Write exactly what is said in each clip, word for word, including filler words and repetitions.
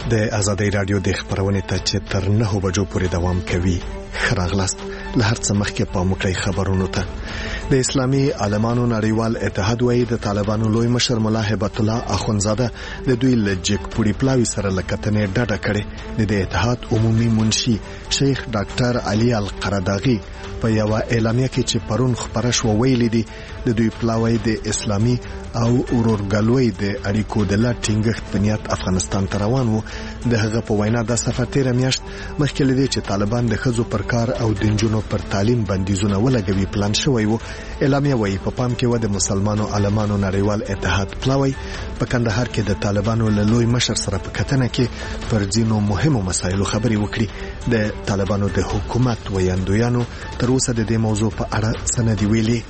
د آزادۍ رادیو د خبرونې ته چې تر نهو بجو پورې دوام کوي. خراغلاست له هر څه مخکې په موقعي خبرونو ته. د اسلامي عالمانو نړیوال اتحاد وايي د طالبانو لوی مشر ملا هبت الله اخونزاده د دوی لجک پوری پلاوی سره لکتنې ډډه کړې. د اتحاد عمومي منشي شیخ ډاکټر علي القرداغي په یو اعلامیه کې چې پرون خبره شو ویلي دي د دوی پلاوی د اسلامي او ورورګلوي د اړیکو د لا ټینګښت په نیت افغانستان ته روان وو. د هغه په وینا د سفر تیر میاشت مخکې لدی چې طالبان د خزو پر کار او د جنونو پر تعلیم بندیزونه ولګوي پلان شوی وو. اعلامیه وايي په پام کې و د مسلمانانو عالمانو نړیوال اتحاد پلاوی په کندهار کې د طالبانو له لوی مشر سره په کتنه کې پر ځینو مهمو مسایلو خبري وکړي. د طالبانو د حکومت ویاندویانو تر اوسه د دې موضوع په اړه سندې ویلي.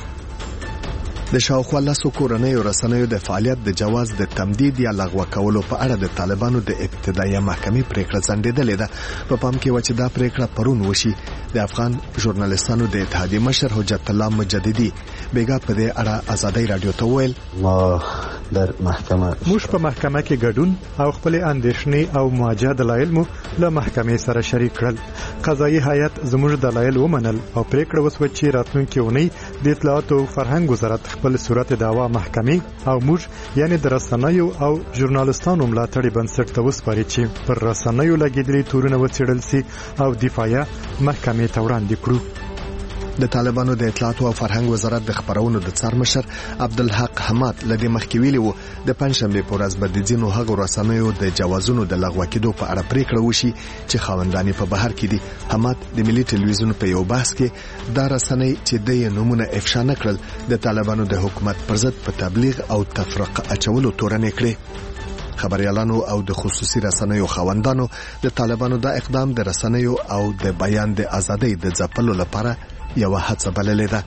د شاوخوا لاسو کورنیو رسنیو د فعالیت د جواز د تمدید یا لغوه کولو په اړه د طالبانو د ابتدایي محکمې پریکړه ځنډېدلې ده. په پام کې و چې دا پریکړه پرون وشي. د افغان ژورنالیستانو د اتحادیې مشر حجت الله مجددي بیګا په دې اړه آزادۍ رادیو ته ویل ما در محکمه موږ په محکمه کې ګډون او خپل اندېښنې او مواجه دلایل مو له محکمې سره شریک کړل. قضایي هیئت زموږ دلایل ومنل او پریکړه وسوه چې راتلونکي اونۍ د اطلاعات او فرهنګ وزارت خپل صورت دعوا محکمې او موږ یعنی د رسنیو او ژورنالیستانو ملاتړي بنسټ ته وسپاري چې پر رسنیو لګیدلي تورونه وڅېړل سي او دفاعیه محکمې ته وړاندې کړو. د طالبانو د اطلاعات او فرهنګ وزارت د خبرونو د څار مشر عبدالحق حماد لدې مخکې ویلي وو د پنځشنبه په ورځ به د ځینو هغو رسنیو د جوازونو د لغوه کېدو په اړه پریکړه وشي چې خاوندان په بهر کې دي. حماد د ملي ټلویزیون په یو بحث کې دا رسنۍ چې د نمونه افشا نکړل د طالبانو د حکومت پر ضد په تبلیغ او تفرقه اچولو تورنې کړې. خبريالانو او د خصوصي رسنیو خاوندانو د طالبانو دا اقدام د رسنیو او د بیان د ازادۍ د ځپلو لپاره یو هڅه بللې ده.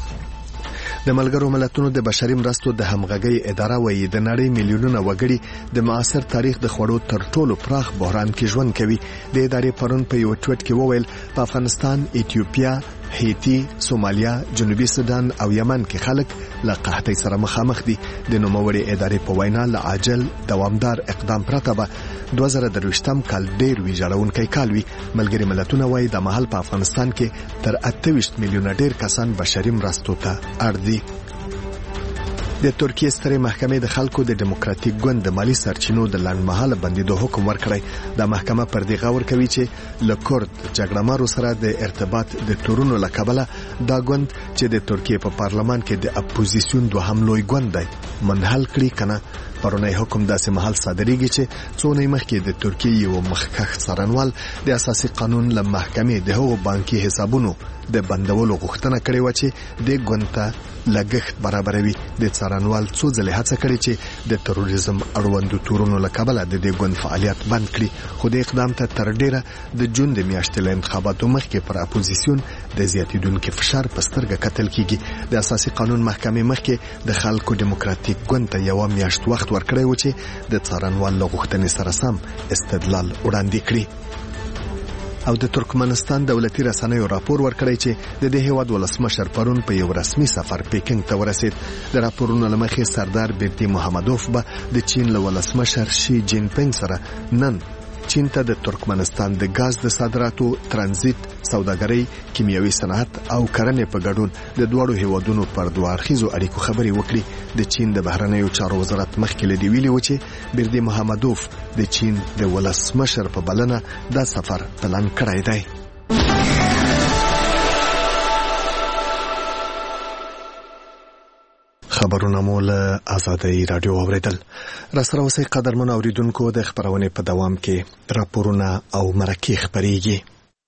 د ملګرو ملتونو د بشري مرستو د همغږۍ اداره وایي د نړۍ میلیونونه وګړي د معاصر تاریخ د خوړو تر ټولو پراخ بحران کې ژوند کوي. د ادارې پرون په یو ټویټ کې وویل په افغانستان، ایتیوپیا، هیتی، سومالیا، جنوبي سودان او یمن کې خلک له قحطۍ سره مخامخ دي. د نوموړي ادارې په وینا له عاجل دوامدار اقدام پرته به دوه زره درویشتم کال ډېر ویجاړونکی کال وي. ملګري ملتونه وایي د مهال په افغانستان کې تر اته ویشت میلیونه ډېر کسان بشري مرستو ته اړ دي. د ترکیې سترې محکمې د خلکو د دیموکراتیک ګوند د مالی سرچینو د لنډمهاله بندیدو حکم ورکړی. د محکمه پر دې غور کوي چې له کورد جګړهمارو سره د ارتباط د تورونو له کبله دا ګوند چې د ترکیې په پارلمان کې د اپوزیسیون دوهم لوی ګوند دی منحل کړي کنه. پرونی حکم داسې محل صادریږي چې څو نه مخکې د ترکیې یو مخکښ څارنوال د اساسي قانون له محکمې د هغو بانکي حسابونو د بندولو غوښتنه کړې و چې د ګوند ته لګښت برابروي. د څارنوال څو ځله هڅه کړې چې د تروریزم اړوندو تورونو له کبله د دې ګوند فعالیت بند کړي، خو د اقدام ته تر ډیره د جون د میاشتې له انتخاباتو مخکې پر اپوزیسیون د زیاتیدونکي فشار په سترګه کتل کیږي. د اساسي قانون محکمې مخکې د خلکو دیموکراتیک ګوند ته یو میاشت وخت ورکړی و چې د څارنوال له غوښتنې سره سم استدلال وړاندې کړي. او د ترکمنستان دولتي رسنیو راپور ورکړی چې د دې هیواد ولسمشر پرون په یو رسمي سفر پیکینګ ته ورسید. د راپورونو له مخې سردار بیرتی محمدوف به د چین له ولسمشر شي جین پینګ سره نن چین ته د ترکمنستان د غاز د صادراتو، ترانزیت، سوداګرۍ، کیمیاوي صنعت او کرنې په ګډون د دوړو هیوادونو پر دوه اړخیزو اړیکو خبرې وکړي. د چین د بهرنیو چارو وزارت مخکې لدی ویلي و چې بیرتی محمدوف د چین د ولسمشر په بلنه دا سفر پلان کړی دی. خبرونه مو له آزادۍ رادیو اوریدل. راسره اوسئ قدرمن اوریدونکو، د خبرونې په دوام کې راپورونه او مرکې خبرېږي.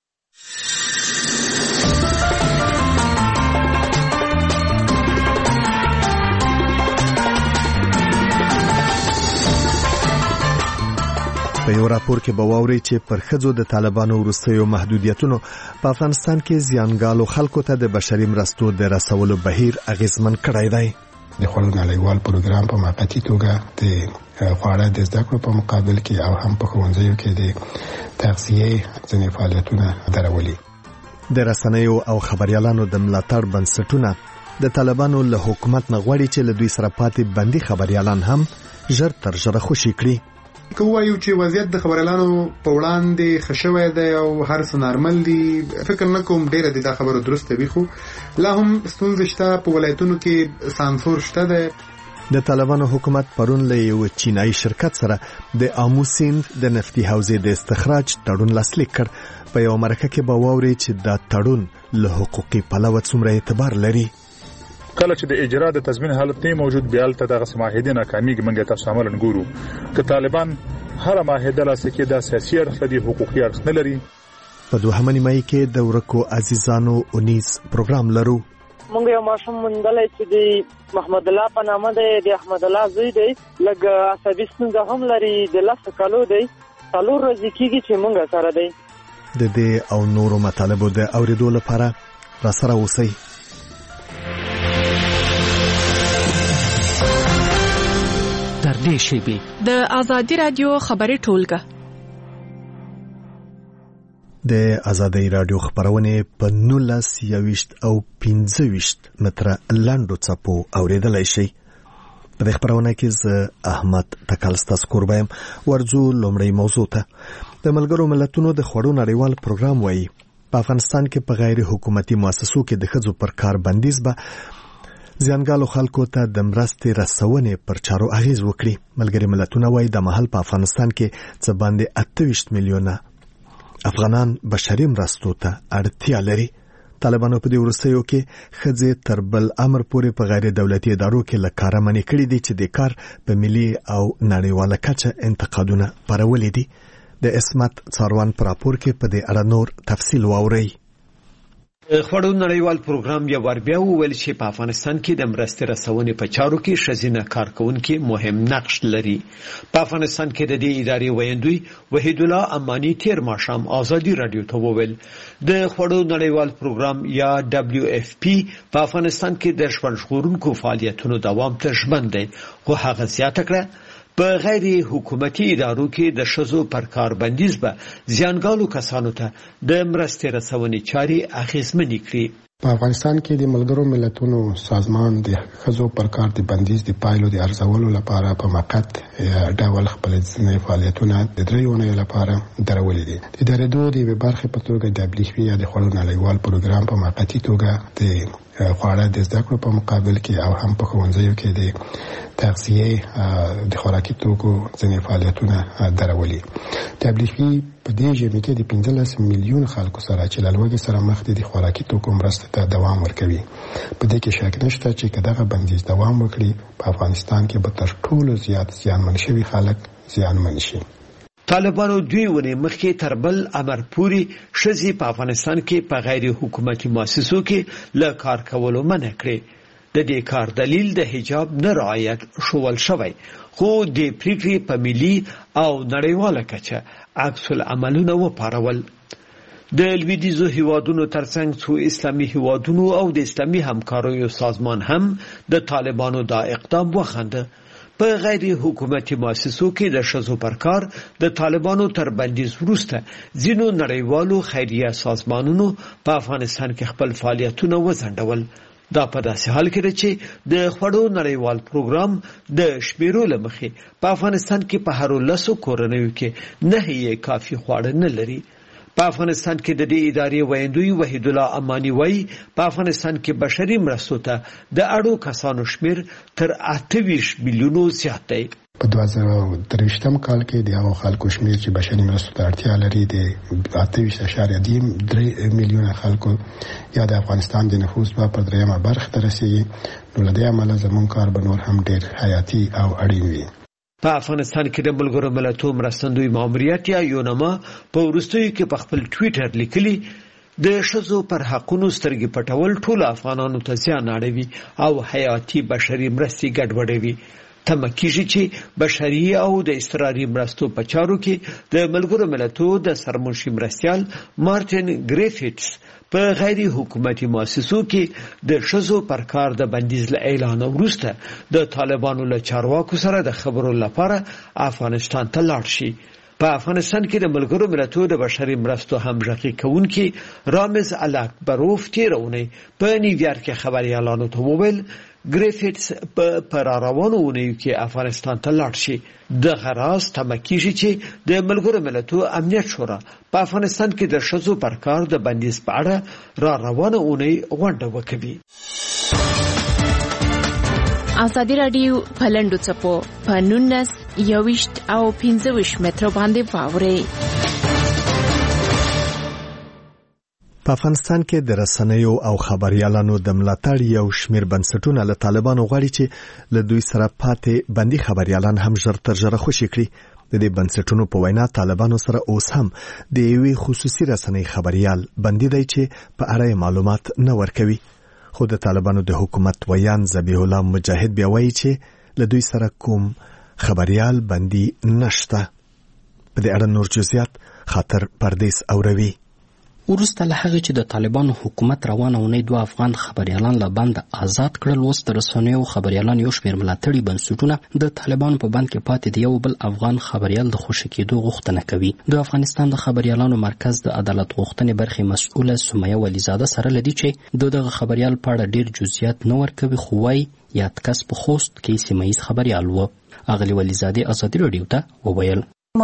په یو راپور کې به واورئ چې پر ښځو د طالبانو وروستیو محدودیتونو په افغانستان کې زیانګالو خلکو ته د بشري مرستو د رسولو بهیر اغیزمن کړی دی. د خلکو نړیوال پروګرام په موقتی توګه د خواړه د زده کړو په مقابل کې او هم په ښوونځیو کې د تغذیې ځینې فعالیتونه درولي. د رسنیو او خبريالانو د ملاتړ بنسټونه د طالبانو له حکومت نه غواړي چې له دوی سره پاتې بندي خبريالان هم ژر تر ژره خوشي کړي. که وایو چې وضعیت د خبريالانو په وړاندې خښوي دی او هر څه نارمل دي، فکر نه کوم ډیره د خبرو درسته وي، خو لا هم ستونزې شته. په ولایتونو کې سانسور شته دی. د طالبانو حکومت پرون له یو چینایي شرکت سره د آمو سیند د نفتي حوزې د استخراج تړون لاسلیک کړ. په یو مرکه کې به واوري چې دا تړون له حقوقي پلوه څومره اعتبار لري. کله چې د اجرا د تضمین حالت نه موجود بیالته دغه معاهده ناکامیږي، منګه تاسو عمل نګورو چې طالبان هر معاهده لاسلیکي د سیاسي اړخ لري، حقوقي اړخ نه لري. په دوهمه نیمایي کې د ورکو عزیزانو اونیس پروګرام لرو. مونږ یو ماشوم مندلای چې د محمد الله په نامه دی، د احمد الله زوی دی، لږ عصبي ستونزه هم لري، د لس کالو دی، څلور ورځې کېږي چې مونږ سره دی. د دې او نورو مطالبو د اوریدو لپاره را سره اوسئ. در دې شیبي د ازادي رادیو خبري ټولګه د ازادي رادیو خبرونه په نولس یويشت او پنځه ویشت متره لاندو چپو اوریدلای شي. په دې خبرونه کې ز احمد تکالستاس قربایم ورجو لومړی موضوع ته. د ملګرو ملتونو د خوړو نړیوال پروګرام وایي په افغانستان کې په غیر حکومتي مؤسسو کې د ښځو پر کار بندیز به زیانګالو خلکو ته د مرستې رسونې پر چارو اغیز وکړي. ملګري ملتونه وایي د محل په افغانستان کې څه باندې اته ویشت میلیونه افغانان بشري مرستو ته اړتیا لري. طالبانو په دې وروستیو کې ښځې تر بل امر پورې په غیر دولتي ادارو کې له کاره منې کړي دي چې د کار په ملي او نړیواله کچه انتقادونه پارولي دي. د اسمت څاروان پر راپور کې په دې اړه نور تفصیل واورئ. خوړو نړیوال پروګرام یو ور بیا وویل چې په افغانستان کې د مرستې رسونې په چارو کې ښځینه کارکونکي مهم نقش لري. په افغانستان کې د دې ادارې ویاندوی وحید الله امانی تیر ماښام ازادي رادیو ته وویل د خوړو نړیوال پروګرام یا دبلیو اف پی په افغانستان کې د ژغورونکو فعالیتونو دوام ته ژمن دی، خو هغه زیاته کړه په غیر حکومتي ادارو کې د ښځو پر کار بندیز به زیانګالو کسانو ته د مرستې رسونې چارې اغیزمنې کړي. په افغانستان کې د ملګرو ملتونو سازمان د ښځو پر کار د بندیز د پایلو د ارزولو لپاره په موقت ډول خپل ځینې فعالیتونه د دریو اونیو لپاره درولې دي. د ادارې د یوې برخې په توګه د دبلیو اف پی یا د خوړو نړیوال پروګرام په موقتي توګه د خواړه د زده کړو په مقابل کې او هم په ښوونځیو کې د تغذیه د خوراکي توکو ځینې فعالیتونه درولي. دبلیو اف پی په دې ژمي کې د پنځلس میلیون خلکو سره چې له لوږې سره مخ دي د خوراکي توکو مرستې ته دوام ورکوي. په دې کې شک نشته چې که دغه بندیز دوام وکړي په افغانستان کې به تر ټولو زیات زیانمن شوي خلک زیانمن شي. طالبانو دوی ونې مخکې تر بل امر پورې ښځې په افغانستان کې په غیر حکومتي مؤسسو کې له کار کولو منع کړې. د دې کار دلیل د حجاب نه رعایت شول شوی، خو د پریکړې په ملي او نړیواله کچه عکس العملونه وپارول. د لویدیځو هیوادونو ترڅنګ څو اسلامي هیوادونو او د اسلامي همکاریو سازمان هم د طالبانو دا اقدام وخنده. په غیر حکومتي مؤسسو کې د ښځو پر کار د طالبانو تر بندیز وروسته ځینو نړیوالو خیریه سازمانونو په افغانستان کې خپل فعالیتونه وځنډول. دا په داسې حال کې ده چې د خوړو نړیوال پروګرام د شمیرو له مخې په افغانستان کې په هرو لسو کورنیو کې نه یې کافي خواړه نه لري. په افغانستان کې د دې ادارې ویاندوی وحید الله امانی وایي په افغانستان کې بشري مرستو ته د اړو کسانو شمیر تر اته ویشت میلیونو زیات دی. په دوه زره درویشتم کال کې د هغو خلکو شمیر چې بشري مرستو ته اړتیا لري د اته ویشت اعشاریه درې میلیونه خلکو یا د افغانستان د نفوس په پر دریمه برخه ته رسیږي. نو له دې امله زموږ کار به نور هم ډېر حیاتي او اړین وي. په افغانستان کې د ملګرو ملتونو مرستندوی ماموریت یا یونما په وروستیو کې په خپل ټویټر لیکلي د ښځو پر حقونو سترګې پټول ټول افغانانو ته زیان اړوي او حیاتي بشري مرستې ګډوډوي. تمه کیږي چې بشري او د اضطراري مرستو په چارو کې د ملګرو ملتونو د سرمنشي مرستیال مارټین ګریفټس په غیر حکومتي مؤسسو کې د ښځو پر کار د بندیز له اعلان وروسته د طالبانو له چارواکو سره د خبرو لپاره افغانستان ته لاړ شي. په افغانستان کې د ملګرو ملتونو د بشري مرستو همغږي کوونکي رامز الاکبروف تیرونی په نیویارک کې خبريالانو ته وویل ګریفټس په پراروانو ونیو کې افغانستان ته لاړ شي. د غراس تمکیږي چې د ملګرو ملتونو امنیت شورا په افغانستان کې د شذو پر کار د بندیز په اړه را روانه اونۍ غونډه وکړي. ازادي رادیو پلندو چپو په نونس یوشت او پنځوش متر باندې واوري. په افغانستان کې د رسنیو او خبريالانو د ملاتړ یو شمېر بنسټونه له طالبانو غواړي چې له دوی سره پاتې بندي خبريالان هم ژر تر ژره خوشي کړي. د دې بنسټونو په وینا طالبانو سره اوس هم د یوې خصوصي رسنۍ خبريال بندي دی چې په اړه معلومات نه ورکوي. خو د طالبانو د حکومت ویان ذبیح الله مجاهد بیا وایي چې له دوی سره کوم خبريال بندي نشته. په دې اړه نور جزئیات خاطر پردیس اوروي. ورسته له هغه چې د طالبانو حکومت روانه ونې دوه افغان خبريالان له بند آزاد کړل، اوس د رسنیو خبريالان یو شمېر ملاتړي بنسټونه د طالبانو په بند کې پاتې دی یو بل افغان خبريال د خوشي کېدو غوښتنه کوي. د افغانستان د خبريالانو مرکز د عدالت غوښتنې برخې مسؤله سمیه ولیزاده سره لدی چې دغه خبريال په اړه ډیر جزئیات نه ورکوي، خو وايي یاد کس په خوست کې سیمایي خبريال و. اغلی ولیزاده ازادي رادیو ته وویل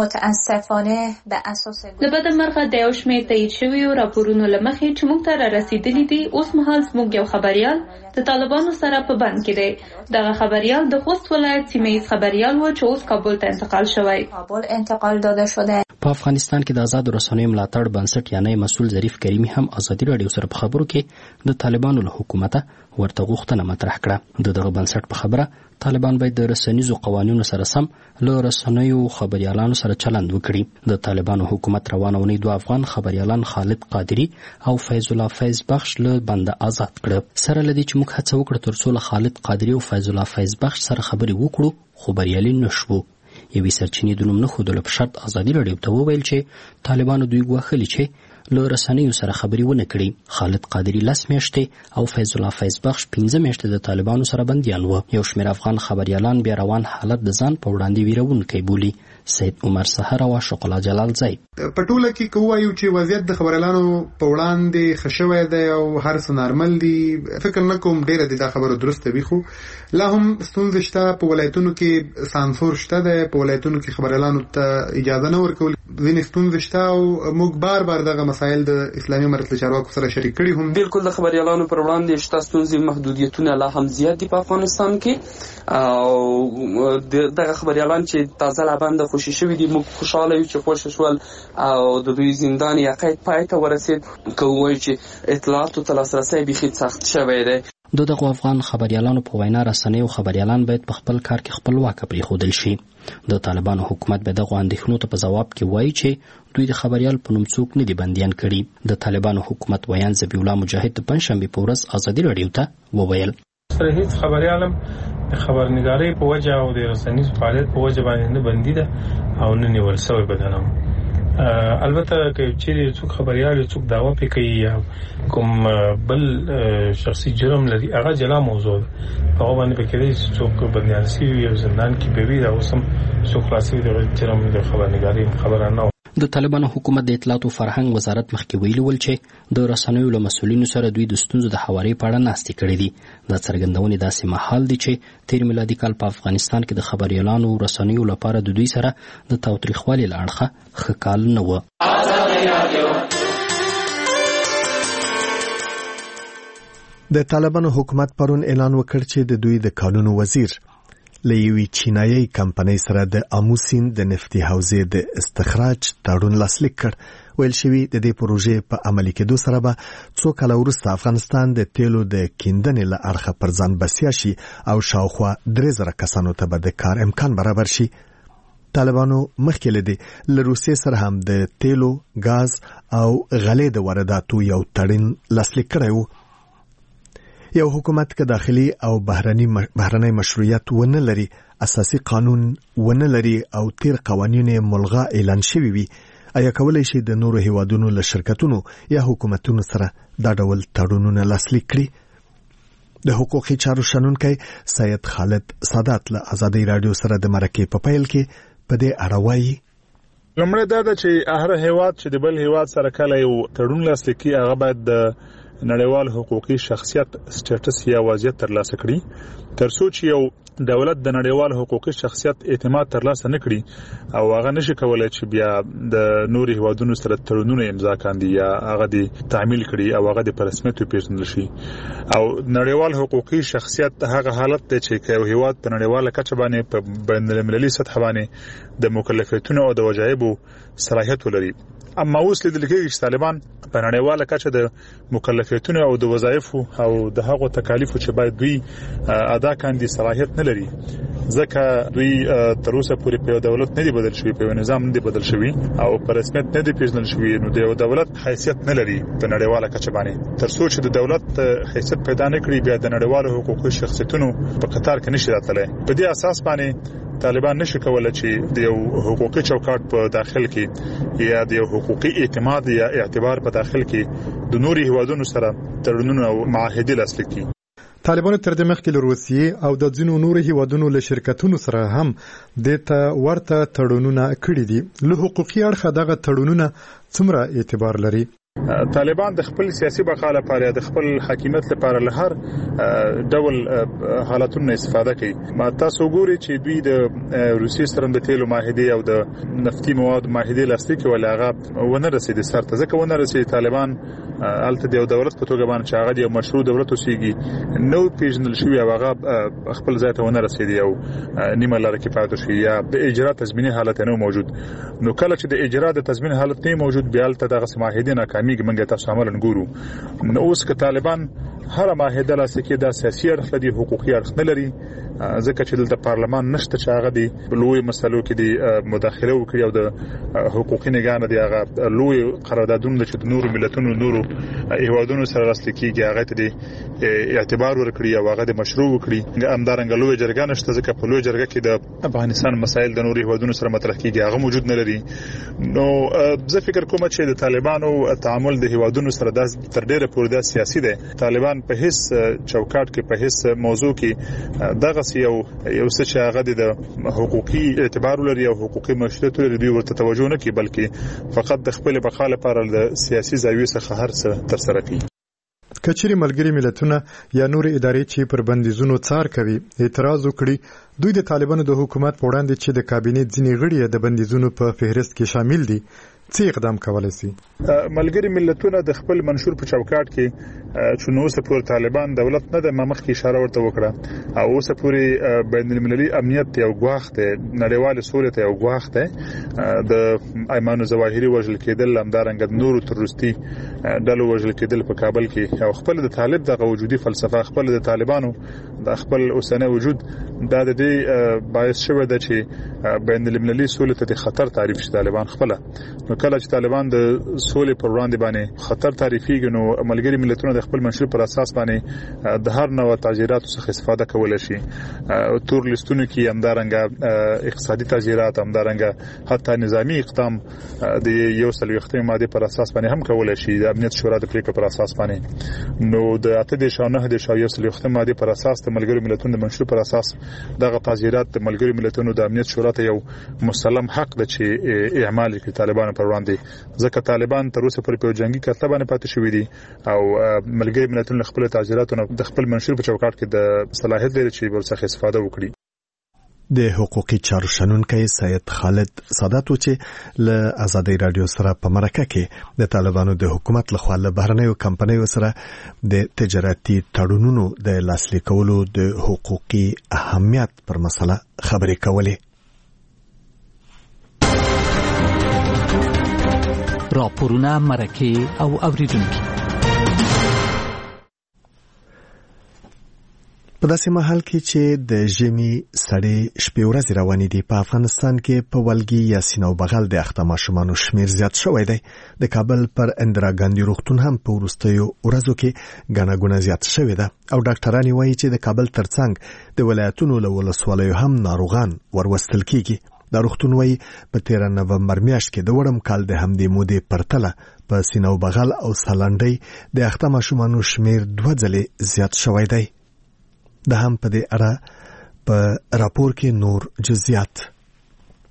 متاسفانه به اساس د بده مرغه د یو شمېر تایید شویو راپورونو له مخې چې موږ ته را رسیدلي دي، اوس مهال زموږ یو خبريال د طالبانو سره په بند کې دی. دغه خبريال د خوست ولایت سیمه‌ییز خبريال و چې اوس کابل ته انتقال شوی. کابل انتقال داده شده. په افغانستان کې د آزاد رسنیو ملاتړ بنسټ یعنی مسؤل ظریف کریمی هم ازادي رادیو سره په خبرو کې د طالبانو له حکومت ورته غوښتنه مطرح کړه. د دغه بنسټ په خبره طالبان باید د رسنیزو قوانینو سره سم له رسنیو خبريالانو سره چلند وکړي. د طالبانو حکومت روانونې دوه افغان خبريالان خالد قادری او فیض الله فیض بخش له بند آزاد کړ. سره لدی چې موږ هڅه وکړو ترڅو له خالد قادری او فیض الله فیض بخش سره خبرې وکړو، خو بریالي نشو. یوې سرچینې د نوم نه ښودلو په شرط ازادي رادیو ته وویل چې طالبانو دوی غواخلي چې له رسنیو سره خبرې ونه کړي. خالد قادری لس میاشتې او فیض الله فیض بخش پنځه میاشتې د طالبانو سره بندیان و. یو شمېر افغان خبريالان بیا روان حالت د ځان په وړاندې ویرونکی بولي. سید عمر سحر او شقلا جلال زید په ټوله کې کوایو چې وضعیت د خبريالانو په وړاندې خښوي دی او هر څه نارمل دي. فکر نه کوم ډیره د خبرو درسته وي، خو لا هم ستونزې شته. په ولایتونو کې سانسور شته دی، په ولایتونو کې خبريالانو ته اجازه نه ورکول ځینې ستونزې شته او موږ بار بار دغه مسایل د اسلامي امارت له چارواکو سره شریک کړي هم. بالکل د خبريالانو پر وړاندې شته ستونزې، محدودیتونه لا هم زیات دي په افغانستان کې او دغه خبريالان چې تازه لا بند خوشي شوی دي. موږ خوشاله یو چې خوشی شول او د دوی زندان یا قید پای ته ورسید. کوي چې اطلاعاتو ته لاسرسی بيخي سخت شوی دی. د دغه افغان خبريالانو په وینا رسنیو خبريالان باید په خپل کار کې خپلواک پرېښودل شي. د طالبانو حکومت به دغه اندېښنو ته په جواب کې وایي چې دوی د خبريال په نوم څوک نه دي بندیان کړي. د طالبانو حکومت ویان ذبیح الله مجاهد د پنځشنبې په ورځ ازادي رادیو ته وویل سره هیڅ خبريالم د خبرنګارۍ په وجه او د رسنیز فعالیت په وجه باندې نه بندي ده او نه نیول شوی بدنم. البته که چیرې څوک خبريال څوک داوا پې کوي یا کوم بل شخصي جرم لري هغه جلا موضوع ده. هغه باندې پکې دي څوک بندیان شوي یا زندان کې به وي دا اوس هم څوک خلاصوي د جرم د خبرنګارۍ خبره نه. د طالبانو حکومت د اطلاعات او فرهنګ وزارت مخکې ویلي ول چې د رسنیو له مسؤلینو سره دوی د ستونزو د هواري په اړه ناستې کړې دي. دا څرګندونې داسې مهال دي چې تیر میلادي کال په افغانستان کې د خبريالانو او رسنیو لپاره د دوی سره د تاوتریخوالي له اړخه ښه کال نه و. د طالبانو حکومت پرون اعلان وکړ چې د دوی د قانون وزیر له یوې چینایي کمپنۍ سره د آمو سیند د نفتي حوزې د استخراج تړون لاسلیک کړ. ویل شوي د دې پروژې په عملي کېدو سره به څو کاله وروسته افغانستان د تیلو د کیندنې له اړخه پر ځان بسیا شي او شاوخوا درې زره کسانو ته به د کار امکان برابر شي. طالبانو مخکې له دې له روسیې سره هم د تیلو، ګاز او غلې د وارداتو یو تړون لاسلیک کړی و. یو حکومت که داخلي او بهرني بهرني مشروعیت ونه لري، اساسي قانون ونه لري او تیر قوانین ملغا اعلان شوي وي، آیا کولای شي د نورو هیوادونو له شرکتونو یا حکومتونو سره دا ډول تړونونه لاسلیک کړي؟ د حقوقي چارو شنونکی سید خالد سادات له ازادي رادیو سره د مرکې په پیل کې په دې اړه وایي لمړی دا ده چې هر هیواد چې د بل هیواد سره کله یو تړون لاسلیک کړي هغه باید د نړیوال حقوقي شخصیت سټیټس یا وضعیت ترلاسه کړي ترڅو چې یو دولت د نړیوال حقوقي شخصیت اعتماد ترلاسه نه کړي او هغه نشي کولای چې بیا د نورو هیوادونو سره تړونونه امضا کاندي یا هغه د تعمیل کړي او هغه د رسمیت پیژندل شي او نړیوال حقوقي شخصیت هغه حالت دی چې یو هیواد په نړیواله کچه باندې په بین المللي سطح باندې د مکلفیتونو او د وجایبو صلاحیت ولري. اما اوس لیدل کېږي چې طالبان په نړیواله کچه د مکلفیتونو او د وظایفو او د هغو تکالیفو چې باید دوی ادا کاندي صلاحیت نه لري ځکه دوی تر اوسه پورې په دولت نه دی بدل شوی په نظام نه دی بدل شوی او په رسمیت نه دی پیژندل شوی نو د دولت حیثیت نه لري په نړیواله کچه باندې تر څو چې د دولت حیثیت پیدا نه کړي بیا د نړیوالو حقوقي شخصیتونو په قطار کې نشي راتللی. په دې اساس باندې طالبان نشي کولای چې د یو حقوقي چوکاټ په داخل کې یا د یو حقوقي اعتماد یا اعتبار په داخل کې د نوري هیوادونو سره تړونونه او معاهدې لاسلیک کړي. طالبانو تر دې مخکې له روسیې او د ځینو نورو هیوادونو له شرکتونو سره هم د ته ورته تړونونه کړي دي. له حقوقي اړخه دغه تړونونه څومره اعتبار لري؟ طالبان د خپل سیاسي بقا لپاره د خپل حاکمیت لپاره له هر ډول حالتونو استفاده کوي. ما تاسو ګوري چې دوی د روسي سره د تیلو معاهده او د نفتي مواد معاهده لاسلیک ول هغه ونه رسیدي سرته ځکه ونه رسیدي طالبان الته د دولت په توګه باندې چې هغه د مشروع دولت اوسېږي نو پیژندل شوی هغه خپل ځای ته ونه رسیدي او نیمه لار کې پاتې شي یا د اجرا تضمینی حالت نه موجود. نو کله چې د اجرا د تضمین حالت نه موجود بیا الته دغه معاهده ناکامي منګه تاسو عملاً ګورو. نو اوس که طالبان هر معاهده لاسلیک د سیاسي اړخ لري حقوقي اړخ نه لري ځکه چې د پارلمان نشته چې هغه دی لوی مسلو کې دی مداخله وکړي او د حقوقي نگاه دی هغه لوی قراردادونه چې د نورو ملتونو نورو هیوادونو سره لاسلیک کیږي هغه ته دی اعتبار ورکړي او هغه د مشروع وکړي. همدارنګه لوی جرګه نشته ځکه په لوی جرګه کې د افغانستان مسایل د نورو هیوادونو سره مطرح کیږي هغه موجود نه لري. نو زه فکر کوم چې د طالبانو تعامل د هیوادونو سره د تر ډیره پورې د سیاسي دی. طالبان په هیڅ چوکاټ کې په هیڅ موضوع کې دغه یو یو څه چې هغه د حقوقي اعتبار لري او حقوقي مشروعیت لري دوی ورته توجه نه کوي بلکې فقط د خپل بقا لپاره د سیاسي زاویې څخه هر څه تر سره کوي. کچېرې ملګري ملتونه یا نور ادارې چې پر بندیزونو څار کوي اعتراض وکړي دوی د طالبانو د حکومت په وړاندې چې د کابینې ځینې غړي د بندیزونو په فهرست کې شامل دي څه اقدام کولای شي؟ ملګري ملتونه د خپل منشور په چوکاټ کې چې نو اوسه پور طالبان دولت نه د مخ کې اشاره ورته وکړه او اوسه پورې بین المللي امنیت یو غواخ ته نړیوال سولې ته یو غواخ ته د ایمان ظواهري وژل کېدل همدارنګه نورو تروریستي ډلو وژل کېدل په کابل کې او خپل د طالب د وجودي فلسفه خپل د طالبانو د خپل اوسنه وجود دا د دې باعث شوه د چې بین المللي سولې ته د خطر تعریف شي طالبان خپل. نو کله چې طالبان د سولې پر وړاندې باندې خطر تعریفيږي نو ملګري ملتونه د خپل منشور پر اساس باندې د هر نوع تغییراتو څخه استفاده کولای شي. تور لیستونو کې همدارنګه اقتصادي تغییرات همدارنګه حتی نظامی اقدام د یو سل وختي ماده پر اساس باندې هم کولای شي د امنیت شورا د پریکړې پر اساس باندې. نو د اته د شانه د یو سل وختي ماده پر اساس د ملګري ملتونو د منشور پر اساس دغه تغییرات د ملګري ملتونو د امنیت شورا ته یو مسلم حق د چې اعمال کوي طالبان پر وړاندې ځکه طالبان تر اوسه پورې په جنگي کتله باندې پاتې شوی دي او ملګري ملتونو خپل تغییراتونه د خپل منشور په چوکاټ کې د صلاحیت لري چې ورڅخه استفاده وکړي. د حقوقي چارو شنونکي سید خالد سادات چې له ازادي رادیو سره په مرکه کې د طالبانو د حکومت لخوا له بهرنیو کمپنیو سره د تجارتي تړونونو د لاسلیکولو د حقوقي اهمیت پر مسله خبرې کولې. راپورونه مرکه او اوریدونکي په داسې مهال کې چې د ژمي سړې شپې ورځې روانې دي په افغانستان کې په ولګي یا سینه او بغل د اخته ماشومانو شمیر زیات شوی دی. د کابل پر اندرا ګاندي روغتون هم په وروستیو ورځو کې ګڼه ګوڼه زیات شوې ده او ډاکټران وایي چې د کابل ترڅنګ د ولایتونو له ولسوالیو هم ناروغان وروستل کیږي. د روغتون وایي په تیره نومبر میاشت کې د وړم کال د همدې مودې پرتله په سینه او بغل او سالنډۍ د اخته ماشومانو شمیر دوه ځلې زیات شوی دی. د هم په دې اړه په راپور کې نور جزئیات.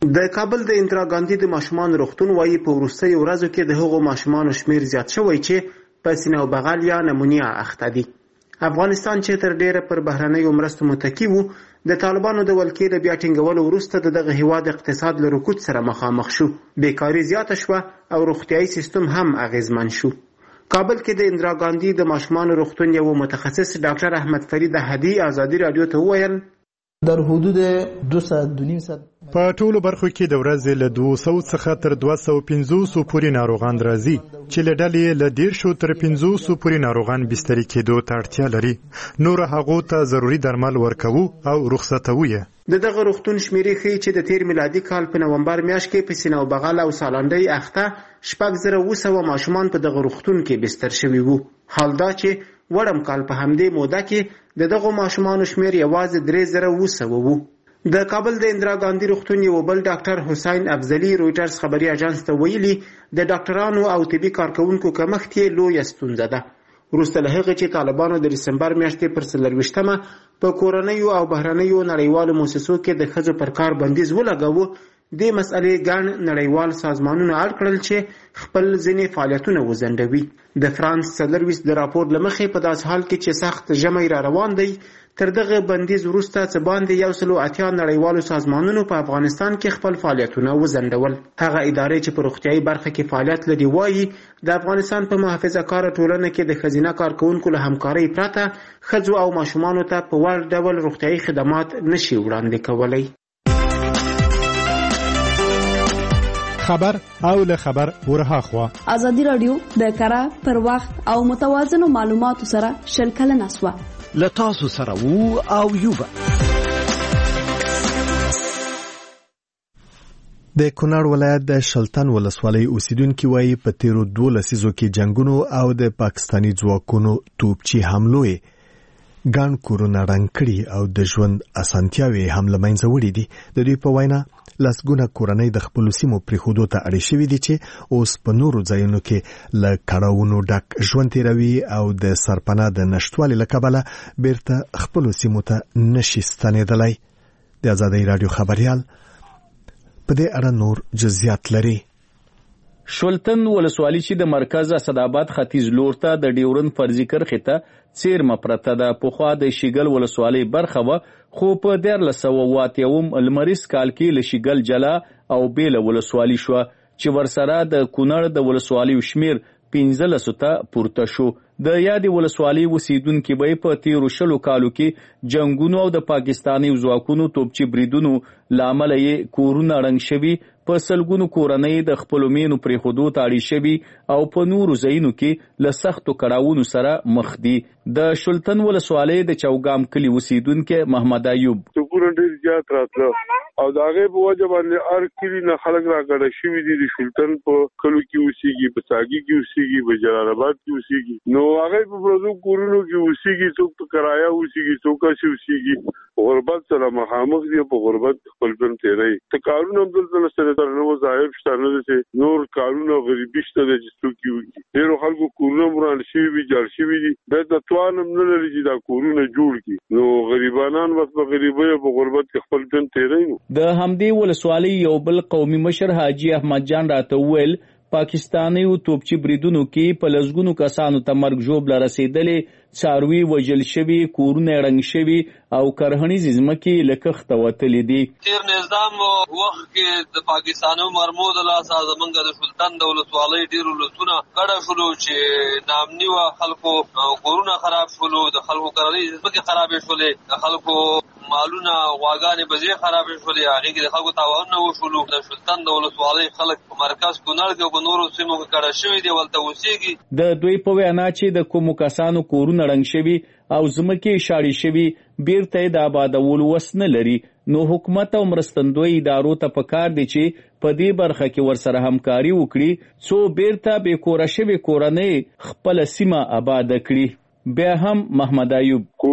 د کابل د اندرا ګاندي د ماشومان روغتون وايي په وروستیو ورځو کې د هغو ماشومانو شمیر زیات شوی چې په سینه او بغل یا نمونیا اخته دي. افغانستان چې تر ډیره پر بهرنیو مرستو متکی وو، د طالبانو د ولکې د بیا ټینګولو وروسته دغه هیواد اقتصاد له رکود سره مخامخ شو، بیکاری زیاته شوه او روغتیايي سیستم هم اغیزمن شو. کابل کې د اندرا ګاندي د ماشومان روغتون یو متخصص ډاکټر احمد فرید هدی ازادي رادیو ته وویل در حدود دو ساعت دو نیم ساعت په ټولو برخو کې د ورځې له دوه سوه څخه تر دوه سوه پنځوس پورې ناروغان راځي چې له ډلې له دیرشو تر پنځوس پورې ناروغان بستري کېدو ته اړتیا لري. نور هغو ته ضروري درمل ورکوو او رخصتوو یې. د دغه روغتون شمیرې ښیي چې د تیر میلادي کال په نومبر میاشت کې په سینه او بغل او سالنډۍ اخته شپږ زره اوه سوه ماشومان په دغه روغتون کې بستر شوي وو. حال دا چې وړم کال په همدې موده کې د دغو ماشومانو شمیر یوازې درې زره اوه سوه وو. د کابل د اندرا ګاندي روغتون یو بل ډاکټر حسین افضلی رویټرز خبري اژانس ته ویلي د ډاکټرانو او طبي کارکونکو کمښت یې لویه ستونزه ده. وروسته له هغې چې طالبانو د ډسمبر میاشتې پر څلرویشتمه په کورنیو او بهرنیو نړیوالو موسسو کې د ښځو پر کار بندیز ولګاوه، دې مسئلې ګڼ نړیوال سازمانونه اړ کړل چې خپل ځینې فعالیتونه وځنډوي. د فرانس څلرویشت د راپور له مخې په داسې حال کې چې سخت ژمی را روان دی، تر دغه بندیز وروسته څه باندې یو سلو اتیا نړیوالو سازمانونو په افغانستان کې خپل فعالیتونه وځنډول. هغه ادارې چې په روغتیايي برخه کې فعالیت لري وایي د افغانستان په محافظه کاره ټولنه کې د ښځینه کارکونکو له همکارۍ پرته ښځو او ماشومانو ته په وړ ډول روغتیايي خدمات نشي وړاندې کولی. خبر او له خبر ورهاخوا ازادي رادیو د کره پر وخت او متوازنو معلوماتو سره شلکل نسوه لتاسو سره وو او یوبا. د کونړ ولایت د شلتن ولسوالۍ اوسیدونکو وایي په تیرو دوه لسیزو کې جنگونو او د پاکستاني ځواکونو توپچي حملو ګڼ کورونه رنګ کړي او د ژوند اسانتیاوې هم له منځه وړي دي. د دوی په وینا لسګونه کورنۍ د خپلو سیمو پرېښودو ته اړې شوي دي چې اوس په نورو ځایونو کې له کړاوونو ډک ژوند تېروي او د سرپناه د نشتوالي له کبله بیرته خپلو سیمو ته نشي ستنېدلی. د ازادۍ راډیو خبریال په دې اړه نور جزئیات لري. شلتن ولسوالي چې د مرکز اسداباد ختیځ لور ته د ډیورن فرضي کرښې ته څیرمه پرته ده. پخوا د شیګل ولسوالۍ برخه وه، خو په دیارلس سوه اووه اتیاوم لمریز کال کې له شیګل جلا او بیله ولسوالي شوه چې ورسره د کونړ د ولسوالیو شمیر پنځلسو ته پورته شو. د یادې ولسوالۍ اوسیدونکي به په تیرو شلو کالو کې جنګونو او د پاکستاني ځواکونو توپچي بریدونو له امله یې کورونه ړنګ شوي، په سلګونو کورنۍ د خپلو مینو پرېښودو ته اړې شوي او په نورو ځایونو کې له سختو کړاوونو سره مخ دي. د شلتن ولسوالۍ د چوګام کلي اوسیدونکی محمد ایوب توپونه ډېر زیات راتله او د هغې په وجه باندې هر کلي نه خلک راګډه شوي دي. د شلتن په کلو کې اوسېږي، په ساګي کې اوسېږي، په جلال آباد کې اوسېږي. نو هغې په پردو کورونو کې اوسېږي، څوک په کرایه اوسېږي، څوک هسې اوسېږي. غربت سره مخامخ دي، په غربت خپل ژوند تېروي. ته کارونه هم دلته نشته، تر نه وظایف شته، نه داسې نور کارونه غریبي شته ده چې څوک یې وکړي. ډېرو خلکو کورونه هم وران شوي وي، جوړ شوي دي، بیا توان هم نه لري چې دا کورونه جوړ کړي. نو غریبانان بس په غریبۍ او په غربت کې خپل ژوند تېروي. نو د همدې ولسوالۍ یو بل قومي مشر حاجي احمد جان راته وویل پاکستانیو توپچي بریدونو کې په لسګونو کسانو ته مرګ ژوبله رسېدلې، څاروي وژل شوي، کورونه ړنګ شوي او کرهڼیزې ځمکې له کښته وتلې دي. تېر نظام وخت کې د پاکستانو مرمو د لاسه زمونږ د شلتن د ولسوالۍ ډېر ولسونه ګډه شولو چې ناامني وه، خلکو کورونه خراب شولو، د خلکو کرهڼیزې ځمکې خرابې شولې، د خلکو مالونه غواګانې بزې خرابې شولې، هغې کې د خلکو تاوانونه وشولو. د شلتن د ولسوالۍ خلک په مرکز کونړ کې او په نورو سیمو کې کډه شوي دي، ولته اوسېږي. د دوی په وینا چې د کومو کسانو کورونه ړنګ شوي او ځمکې شاړې شوي بیرته یې د آبادولو وس نه لري، نو حکومت او مرستندوی ادارو ته پکار دی چې په دې برخه کې ورسره همکاري وکړي څو بیرته بې کوره شوې کورنۍ خپله سیمه آباده کړي. بیا هم محمد ایوب کورونه چې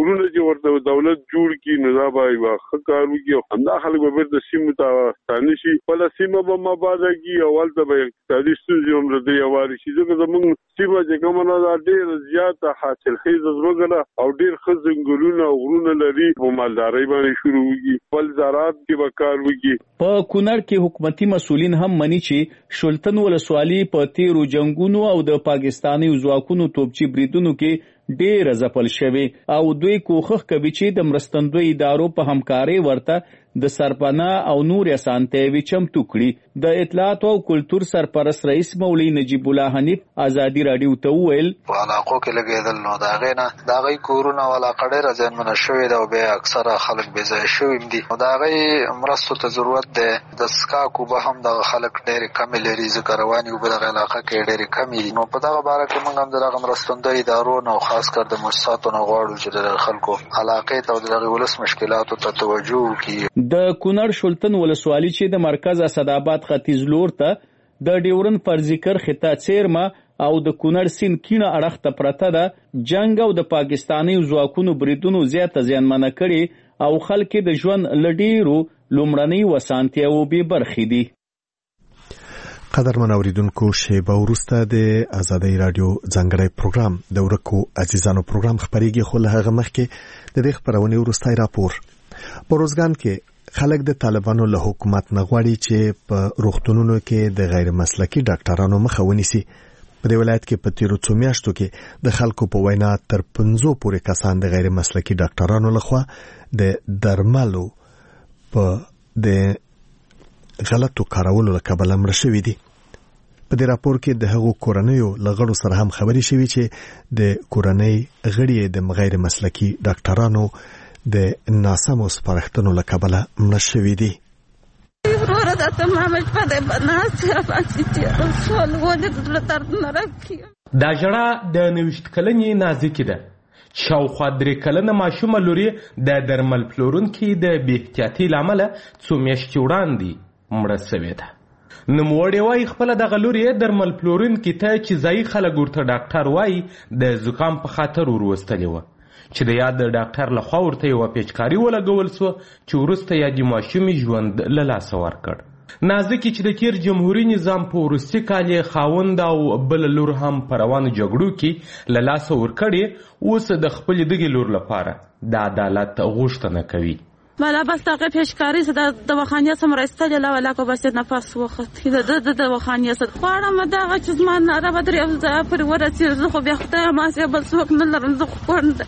چې ورته دولت جوړ کی نو دا به یو ښه کار وکړي او همدا خلک به بیرته سیمو ته ستانه شي بله سیمه به مباده کړي او هلته به اقتصادي ستونزې هم له دوی هوارې شي ځکه زموږ سیمه چې کومه ده دا ډېره زیاته حاصلخیزه ځمکه ده او ډېر ښه ځنګلونه او غرونه لري په مالدارۍ باندې شروع وکړي بل زراعت کې به کار وکړي. په کونړ کې حکومتي مسؤلین هم مني چې شلتن ولسوالي په تیرو جنگونو او د پاکستاني ځواکونو توپچي بریدونو کې ډېر ځپل شوی او دوی کوښښ کوي چې د مرستندوی ادارو په همکارۍ ورته د سرپناه او نور اسانتیاوي چمتو کړي. د اطلاعات او کلتور سرپرست رئیس مولوي نجیب الله حنیف ازادي راډیو ته وویل په علاقو کې لګېدل نو د هغې نه د هغوی کورونه او علاقه ډېره زیانمنه شوې ده او بیا اکثره خلک بې ځایه شوي دي نو د هغوی مرستو ته ضرورت دی. د څښاک اوبه هم دغه خلک ډېرې کمې لري ځکه روانې اوبه دغه علاقه کې ډېرې کمې دي نو په دغه باره کې موږ هم د دغه مرستندوی ادارو نه او خاص کر د مؤسساتو نه غواړو چې د خلکو علاقې ته او د دغې ولس مشکلاتو ته توجه وکړي. د کونړ شلتن ولسوالي چې د مرکز اسداباد ختیځ لور ته د ډیورن فرضیکر خطه څیرمه او د کونړ سیند کینه اړخ ته پرته ده جنگ او د پاکستاني ځواکونو بریدونو زیاته زیانمنه کړي او خلک د ژوند لډیرو لومړنۍ وسانتیاو به برخې دي. قدرمن اوریدونکو شیبه وروسته د ازادۍ رادیو ځانګړی پروګرام د ورکو عزیزانو پروګرام خبرېږي خو له هغه مخکې د دې خبرونې وروستی راپور. په روزګان کې خلک د طالبانو له حکومت نه غواړي چې په روغتونونو کې د غیر مسلکي ډاکټرانو مخه ونیسي. په دې ولایت کې په تیرو څو میاشتو کې د خلکو په وینا تر پنځو پورې کسان د غیر مسلکي ډاکټرانو لخوا د درملو په د غلطو کارولو له کبله مړه شوي دي. په دې راپور کې د هغو کورنیو له غړو سره هم خبرې شوي چې د کورنۍ غړي د غیر مسلکي ډاکټرانو د ناسمو سپارښتنو له کبله مړه شوي دي. دا ژړا د نوښت کلنې نازکې ده. شاوخوا درې کلنه ماشومه لوري د درمل پلورونکي د بې احتیاطۍ له امله څو میاشتې وړاندې مړه سوې ده. نوموړې وایي خپله دغه لور یې درمل پلورونکي ته چې ځایي خلک ورته ډاکټر وایي د زکام په خاطر وروستلې وه چې د یاد ډاکټر لخوا ورته یوه پیچکاري ولګول سوه چې وروسته یادې ماشومې ژوند له لاسه ورکړ. نازکې چې د تیر جمهوري نظام په وروستي کال یې خاوند او بله لور هم په روانو جګړو کې له لاسه ورکړې اوس د خپلې دغې لور لپاره د عدالت غوښتنه کوي. مالا بس دغه پیشکاری سره د دواخانې سم راستل لا ولا کو بس نفس وخت د د دواخانې سره خواړه مداغه چې زمان نه را بدري او زه پر ورته زه خو بیا خدای ما سه بل څوک نه لرم زه خو پوند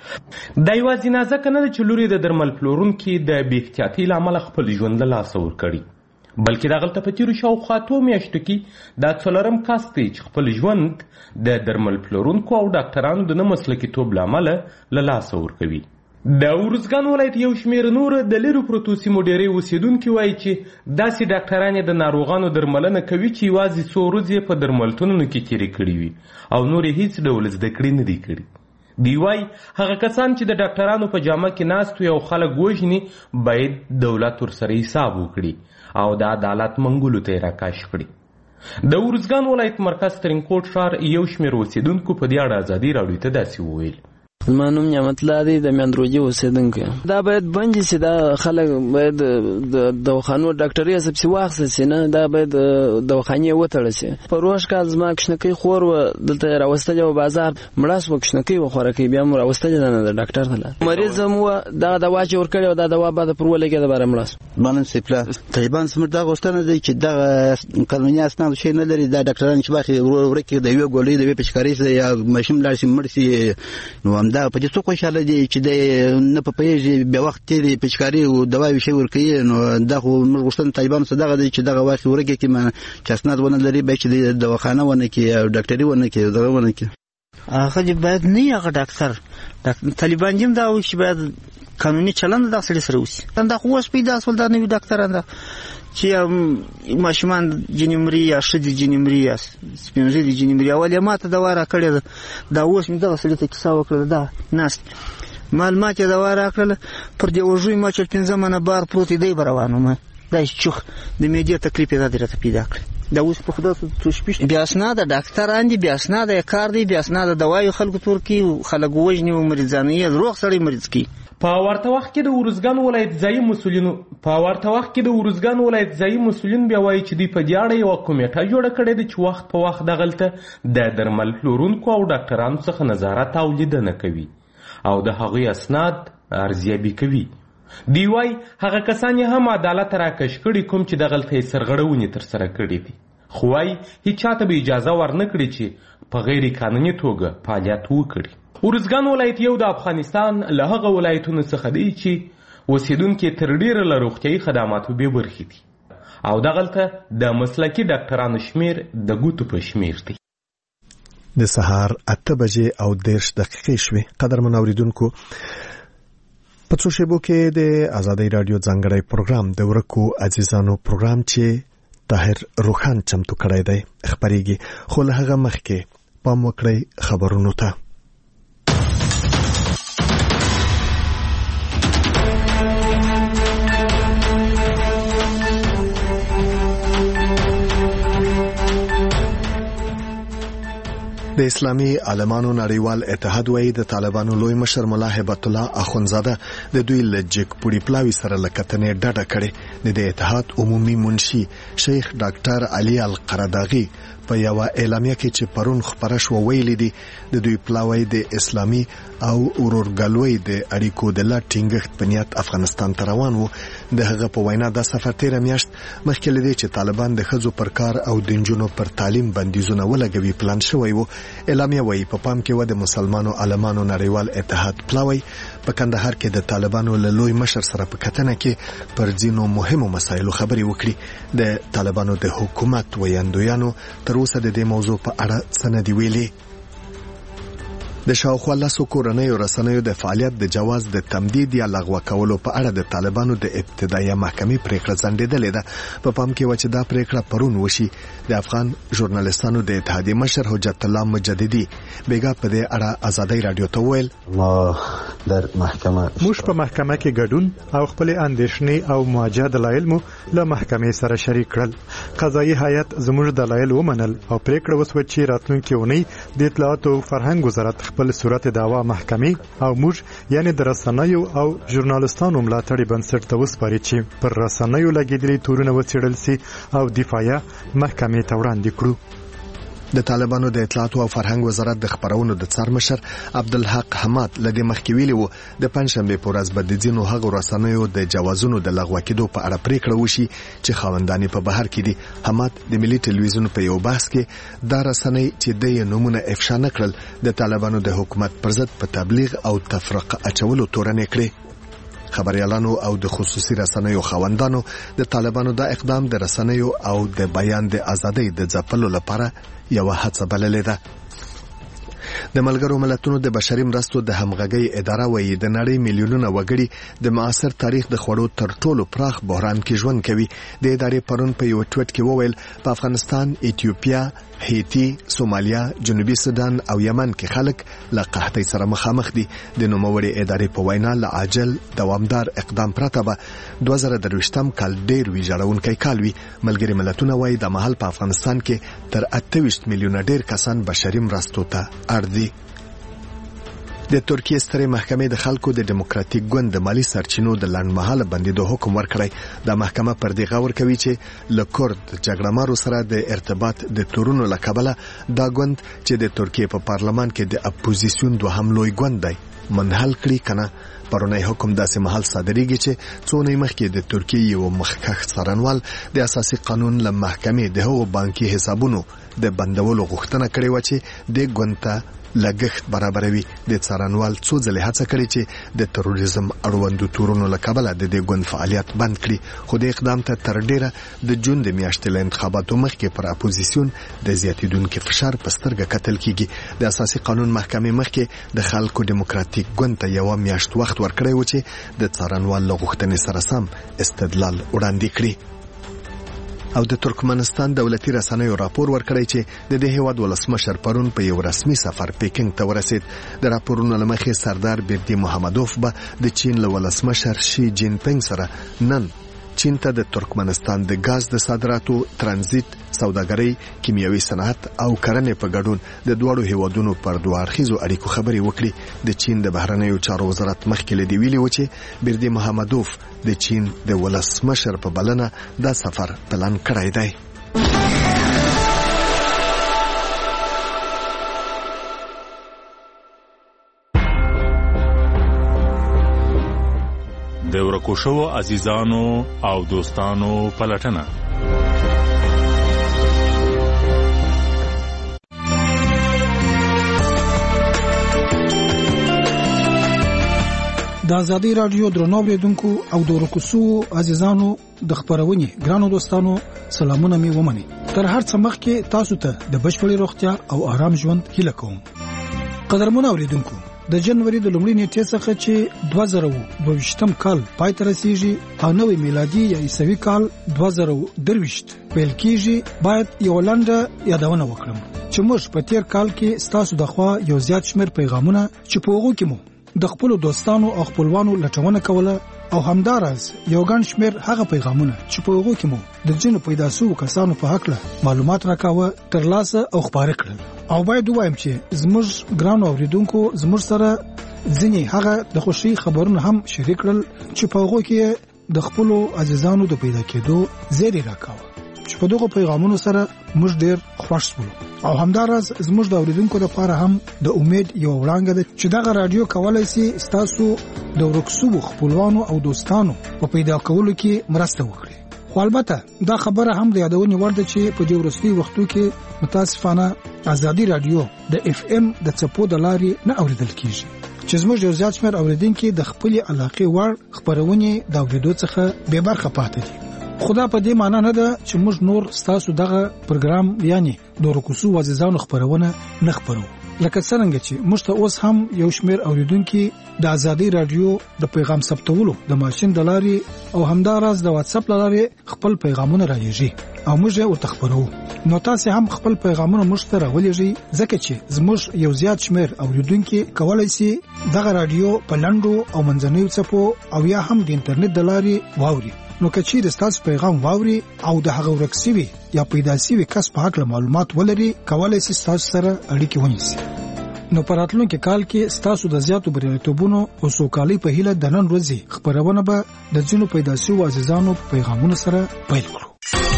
د یوازې نازک نه چې لوري د درمل پلورونکي د بې احتیاطۍ له امله خپل ژوند له لاسه ورکړي بلکې دغلته په تیرو شاوخوا اتو میاشتو کې دا څلورم کس دی چې خپل ژوند د درمل پلورونکو او ډاکټرانو د نه مسلکیتوب له امله له لاسه ورکوي. د ارزګان ولایت یو شمېر نور د لرو پرتو سیمو ډېری اوسېدونکي وایي چې داسې ډاکټران د ناروغانو درملنه کوي چې یوازې څو ورځې په درملتونونو کې تېرې کړي وي او نور یې هیڅ ډول زده کړې نه دي کړي. دوی وایي هغه کسان چې د ډاکټرانو په جامه کې ناست وي او خلک وژني باید دولت ورسره حساب وکړي او د عدالت منګولو ته یې راکاش کړي. د ارزګان ولایت مرکز ترینکوټ ښار یو شمېر اوسېدونکو په دې اړه ازادي راډیو ته داسې وویل. زما نوم نعمت الله دی د میاندروجي اوسېدونکی دا باید بند شي دا خلک باید د دواخانو ډاکټري حساب سي واخیستل سي نه دا باید دواخانې وتړل سي. په روش کال زما کشنکۍ خور و دلته راوستلې و بازار مړاس و کشنکۍ وخوره کوي بیا مو راوستلې نه د ډاکټر ته مریض هم و دغه دوا چې ورکړی و دا دوا بعد پر ولګېده باره مړاس مانم سپلا طالبان سمر دا غوښتنه دی چې دغه قانوني اسناد شی نه لري دا ډاکټران چې باخي ورکې د یو ګولۍ د یوې پیچکارۍ سره یا ماشین لاړ شي مړ شي نو دا په دې څو خوشاله دي چې د نه په پیږي به وخت تیری پیچکاری او دواوی شی ورکوي نو دا خو موږ غوښتن طالبان څخه دغه دي چې دغه واخی ورګي کې ما چاسناد ونه لري به چې د دواخانه ونه کې او ډاکټري ونه کې دغه ونه کې هغه باید نه هغه ډاکټر طالبان جیم دا او چې باید قانوني چلند د سړي سره وسی دا خو اوس پیدا سول دا نوی ډاکټران دا چې ماشومان جنیمري یا شدي جنیمري یا سپینځي جنیمري اول ماته دا واره کړی دا اوس موږ دغه سړي ته کیسه وکړه دا ناست معلومات دا واره کړل پر دې وژوي ما چې پنځه منه بار پروت دی روانو ما دا چوخ د میډیا تکلیف دا درته پیدا کړ دا اوس په خدا څه شپې بیا اسناد ډاکټر اندي بیا اسناد کار دی بیا اسناد دوايو خلکو تور کی خلک وژني او مریضانه یې روغ سړی مریض کی. په ورته وخت کې د ورزګان ولایت ځایي مسولینو په ورته وخت کې د ورزګان ولایت ځایي مسولین بیا وایي چې دوی په دې اړه یوه کمیټه جوړه کړې ده چې وخت په وخت دغلته د درمل پلورونکو او ډاکټرانو څخه نظارت او لیدنه کوي او د هغوی اسناد ارزیابي کوي. دوی وایي هغه کسان یې هم عدالت راکش کړي کوم چې دغلته یې سرغړونې ترسره کړي دي، خو وایي هیچ چاته به اجازه ورنه کړي چې په غیر قانوني توګه فعالیت وکړي. ورزګان ولایت یو د افغانستان له هغه ولایتونو څخه دی چې اوسیدونکي تر ډیره له روغتیایي خدماتو بې برخې دي او دغلته د مسلکي ډاکټرانو شمیر د ګوتو په شمیر دی. د سهار اته بجې او دېرش دقیقې شوې. قدرمن اوریدونکو، په څو شیبو کې د ازادۍ راډیو ځانګړی پروګرام د ورکو عزیزانو پروګرام چې طاهر روخان چمتو کړی دی خپریږي، خو له هغه مخکې پام وکړئ خبرونو ته. د اسلامي عالمانو نړیوال اتحاد وایي د طالبانو لوی مشر ملا هیبت الله اخونزاده د دوی له جګ پوړي پلاوي سره له کتنې ډډه کړې. د اتحاد عمومي منشي شیخ ډاکټر علي القرداغي په یو اعلامیه کې چې پرون خبره شو ویلي دي د دوی پلاوی د اسلامي او ورورګلوي د اړیکو د لا ټینګښت په نیت افغانستان ته روان وو. د هغه په وینا د سفر تیر میاشت مخکې لدی چې طالبان د ښځو پر کار او د نجونو پر تعلیم بندیزونه ولګوي پلان شوی وو. اعلامیه وایي په پام کې و د مسلمانو عالمانو نړیوال اتحاد پلاوی په کندهار کې د طالبانو له لوی مشر سره په کتنه کې پر ځینو مهمو مسایلو خبرې وکړي. د طالبانو د حکومت ویاندویانو تر اوسه د دې موضوع په اړه څه نه دي ویلي. د شاوخوا لسو کورنیو رسنیو د فعالیت د جواز د تمدید یا لغوه کولو په اړه د طالبانو د ابتدایي محکمې پریکړه ځنډېدلې ده. په پام کې و چې دا پریکړه پرون وشي. د افغان ژورنالیستانو د اتحادیې مشر حجت الله مجددي بیګا په دې اړه ازادۍ راډیو ته وویل ما در محکمه موږ په محکمه کې ګډون او خپل اندېښنې او موجه دلایل مو له محکمې سره شریک کړل. قضایي هیئت زموږ دلایل ومنل او پریکړه وسوه چې راتلونکي اونۍ د اطلاعاتو فرهنګ وزارت خپل صورت دعوا محکمې او موږ یعنی د رسنیو او ژورنالستانو ملاتړي بنسټ ته وسپاري چې پر رسنیو لګیدلي تورونه وڅېړل سي او دفاعیه محکمې ته وړاندې کړو. د طالبانو د اطلاعاتو او فرهنګ وزارت د خبرونو د څار مشر عبدالحق حماد لدی مخکې ویلي وو د پنځشنبه په ورځ به د ځینو هغو رسنیو د جوازونو د لغوه کېدو په اړه پریکړه وشي چې خاوندان په بهر کې دي. حماد د ملي ټلویزیون په یو بحث کې دا رسنۍ چې د نمونه افشا نکړل د طالبانو د حکومت پر ضد په تبلیغ او تفرقه اچولو تورنې کړې. خبريالانو او د خصوصي رسنیو خاوندانو د طالبانو د اقدام د رسنیو او د بیان د ازادۍ د ځپلو لپاره یو هڅه بللې ده. د ملګرو ملتونو د بشري مرستو د همغږۍ اداره وایي د نړۍ میلیونونه وګړي د معاصر تاریخ د خوړو تر ټولو پراخ بحران کې ژوند کوي. د ادارې پرون په یو ټویټ کې وویل په افغانستان، ایتیوپیا، هیتی، سومالیا، جنوبي سودان او یمن کې خلک له قحطۍ سره مخامخ دي. د نوموړي ادارې په وینا له عاجل دوامدار اقدام پرته به دوه زره درویشتم کال ډېر ویجاړونکی کال وي. ملګري ملتونه وایي د مهال په افغانستان کې تر اته ویشت میلیونه ډېر کسان بشري مرستو ته اړ دي. د ترکیې سترې محکمې د خلکو د دیموکراتیک ګوند د مالی سرچینو د لنډمهاله بندیدو حکم ورکړی. د محکمه پر دې غور کوي چې له کورد جګړهمارو سره د ارتباط د تورونو له کبله دا ګوند چې د ترکیې په پارلمان کې د اپوزیسیون دوهم لوی ګوند دی منحل کړي کنه. پرونی حکم داسې محل صادریږي چې څو نه مخکې د ترکیې یو مخکښ څارنوال د اساسي قانون له محکمې د هغو بانکي حسابونو د بندولو غوښتنه کړې و چې د ګوند ته لګښت برابروي. د څارنوال څو ځلې هڅه کړې چې د تروریزم اړوندو تورونو له کبله د دې ګوند فعالیت بند کړي، خو د اقدام ته تر ډیره د جون د میاشتې له انتخاباتو مخکې پر اپوزیسیون د زیاتیدونکي فشار په سترګه کتل کیږي. د اساسي قانون محکمې مخکې د خلکو دیموکراتیک ګوند ته یو میاشت وخت ورکړی و چې د څارنوال له غوښتنې سره سم استدلال وړاندې کړي. او د ترکمنستان دولتي رسنیو راپور ورکړی چې د دې هیواد ولسمشر پرون په یو رسمي سفر پیکینګ ته ورسید. د راپورونو له مخې سردار بیردي محمدوف به د چین له ولسمشر شي جین پینګ سره نن چین ته د ترکمنستان د ګاز د صادراتو، ترانزیت، سوداګرۍ، کیمیاوي صنعت او کرنې په ګډون د دوړو هیوادونو پر دوه اړخیزو اړیکو خبرې وکړي. د چین د بهرنیو چارو وزارت مخکې له دې ویلي و چې بردي محمدوف د چین د ولسمشر په بلنه دا سفر پلان کړی دی. د ورکو شوو عزیزانو او دوستانو پلټنه. د ازادي رادیو درنو اوریدونکو او د ورکو شوو عزیزانو د خبرونې ګرانو دوستانو سلامونه می ومني. تر هر څه مخکې تاسو ته د بشپړې روغتیا او آرام ژوند هیله کوم. قدرمن اوریدونکو، د جنوري د لومړۍ نیټې څخه چې دوه زره دوه ویشتم کال پای ته رسیږي او نوې میلادي یا عیسوي کال دوه زره درویشت پیل کیږي، باید یو لنډه یادونه وکړم چې موږ په تیر کال کې ستاسو د خوا یو زیات شمېر پیغامونه چې په هغو کې مو د خپل دوستانو او خپلوانو لټونه کوله او همدارس یو ګڼ شمېر هغه پیغامونه چې په هغو کې مو د جنو پیدا شوو کسانو په حق له معلومات راکاوه ترلاسه او خپاره کړل. او باید وایم چې زموږ ګرانو اوریدونکو زموږ سره ځینې هغه د خوشي خبرونه هم شریک کړل چې په هغو کې د خپل عزیزانو د پیدا کېدو زیری راکاوه، چې په دغه پیغامونو سره موږ ډیر خوښ شوو. او همدارس زموږ د اوریدونکو لپاره هم د امید یو وړاندې ده چې دغه رادیو کولای شي تاسو د ورکسو خپلوانو او دوستانو په پیدا کولو کې مرسته وکړي. خو البته دا خبره هم د یادونې وړ ده چې په دې وروستي وختو کې متاسفانه ازادي رادیو د اف ام د څپو د لارې نه اوریدل کیږي، چې زموږ یو زیات شمېر اوریدونکو د خپل علاقې وړ خبرونه د اوریدو څخه بې برخه پاتې دي. خدا په دې معنی نه ده چې موږ نور ستاسو دغه پروګرام یعنی د ورکوسو عزیزانو خبرونه نه خبرو، لکه څنګه چې موږ ته اوس هم یو شمېر اوریدونکو د ازادي رادیو د پیغام ثبتولو د ماشين د لارې او همدارس د واتس اپ لارې خپل پیغامونه راځي او موږ یې ورتخبرو. نو تاسو هم خپل پیغامونه موږ ته راولېږئ، ځکه چې زموږ یو زیات شمېر اوریدونکو کولای شي دغه رادیو په لندو او منځنیو څپو او یا هم د انټرنیټ د لارې واوري. نو کچې د تاسو پیغام واوري او د هغه ورکسوي یا پیدا شوی کس په حق معلومات ولري، کولای شي تاسو سره اړیکه ونیسي. نو په راتلونکي کال کې تاسو د زیاتو بریالیتوبونو او سوکالۍ په هیله د نن ورځې خبرونه به د ځینو پیدا شوو عزیزانو پیغامونو سره پیل کړو.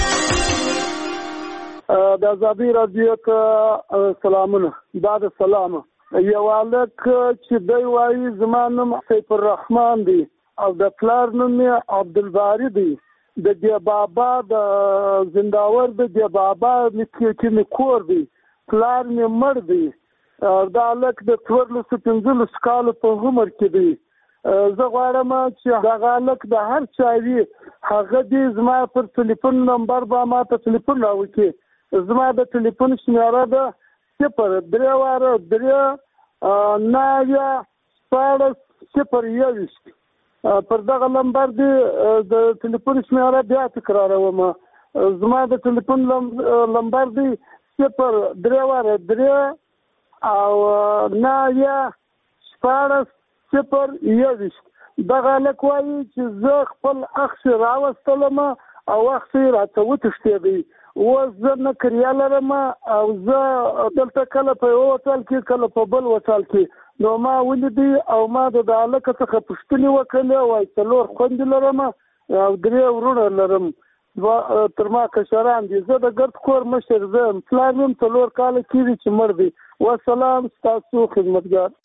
د ازادي رادیو ته سلامونه. دا د سلام یو الک چې دی وایي زمانم سیف الرحمن دی او د پلار نوم عبدالباری دی، د دی بابا د زنداور د دی بابا چې می کور دی، پلار می مړ دی. دا الک د څوارلسو پنځلسو کالو په عمر کې دی. زه غواړم چې هغه الک د هر چا وي هغه دې زما پر ټلیفون نمبر به ما ته ټلیفون راوکړي. زما د ټلیفون شمیره ده صفر درې واره درې نوي شپاړس صفر یوویشت. پر دغه نمبر دی د ټلیفون شمیره بیا تکراروم. زما د ټلیفون نمبر دی صفر درې واره درې او نوي شپاړس صفر یوویشت. دغه هلک وایي چې زه خپل اخښې راوستلم او اخښې راته وتښتېدی. اوس زه نه کریا لرم او زه دلته کله په یو هوټل کې کله په بل هوټل کې. نو ما ولیدی او ما د هلک څخه پوښتنې وکړلې، وایي څلور خویندې لرم او درې ورونه لرم، تر ما کشران دي. زه د ګرد کور مشر زه یم، پلار یم څلور کاله کېږي چې مړ دی. وسلام، ستاسو خدمتګار.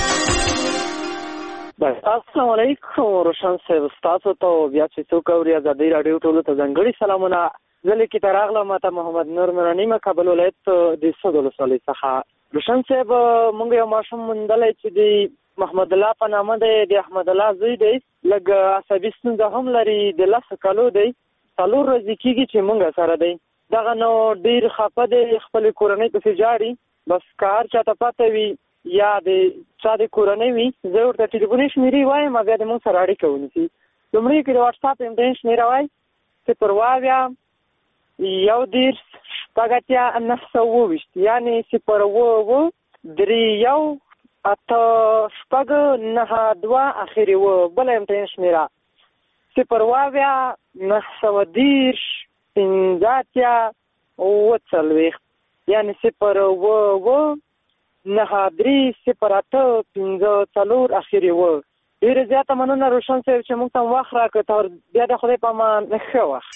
السلام علیکم روشن صاحب، ستاسو ته بیا چې څوک اوري ازادي راډیو ټولو ته ځانګړي سلامونه. زه لیکې ته راغلم، ما ته محمد نور مراني مه کابل ولایت د سود ولسوالۍ څخه. روشن صاحب، موږ یو ماشوم موندلی چې د محمد الله په نامه دی، د احمد الله زوی دی، لږ عصبي ستونزه هم لري، د لسو کالو دی، څلور ورځې کېږي چې موږ سره دی. دغه نو ډېر خفه دی، خپلې کورنۍ پسې جاړي. بس که هر چا ته پته وي یا د چا د کورنۍ وي، زه ورته ټلیفوني شمېرې وایم، بیا د موږ سره اړیکه ونیسي. لومړی کې د واټساپ امتحان شمېره وایي صفر اویا یو دېرش شپږ اتیا نهه سوه اوویشت، یعنې صفر اوه اوه درې یو اته شپږ نهه دوه اخرې اوه. بله امتحان شمېره صفر اویا نهه سوه دېرش پنځه اتیا اووه څلوېښت یعنې صفر اوه اوه نهه درې صفر اته پنځه څلور اخري اوه. ډېره زیاته مننه روشن صاحب چې موږ ته وخت راکړ. تر بیا د خدای په امان ښه وخت.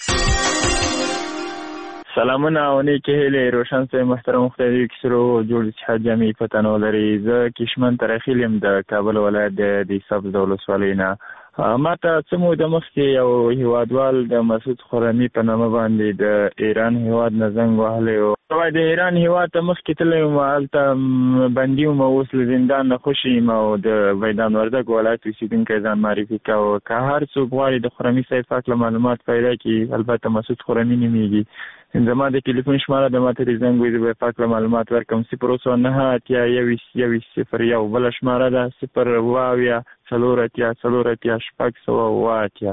سلامونه او نیکې هیلې روشن صاحب محترم مختاري کسرو جوړ اتحاد جامعي پتنو لري. زه کشمن ترخیل یم د کابل ولایت د دیساب د ولسوالۍ نه. ما ته څه موده مخکې یو هیوادوال د مسعود خرمي په نامه باندې د ایران هیواد نه زنګ وهلی و. د ایران هیواد ته مخکې تللی وم، هلته بندي وم، اوس له زندان نه خوشي یم او د میدان وردګ ولایت اوسېدونکی ځان معرفي کوه. که هر څوک غواړي د خرمي صاحب په هکله معلومات پیدا کړي، البته مسعود خرمي نومېږي. زما د ټلیفون شماره د ما ته د زنګ وي، زه به یې په هکله معلومات ورکړم. صفر اوه سوه نهه اتیا یوویشت یوویشت صفر یو. بله شماره ده صفر اوه اویا څلور اتیا څلور اتیا شپږ سوه اوه اتیا.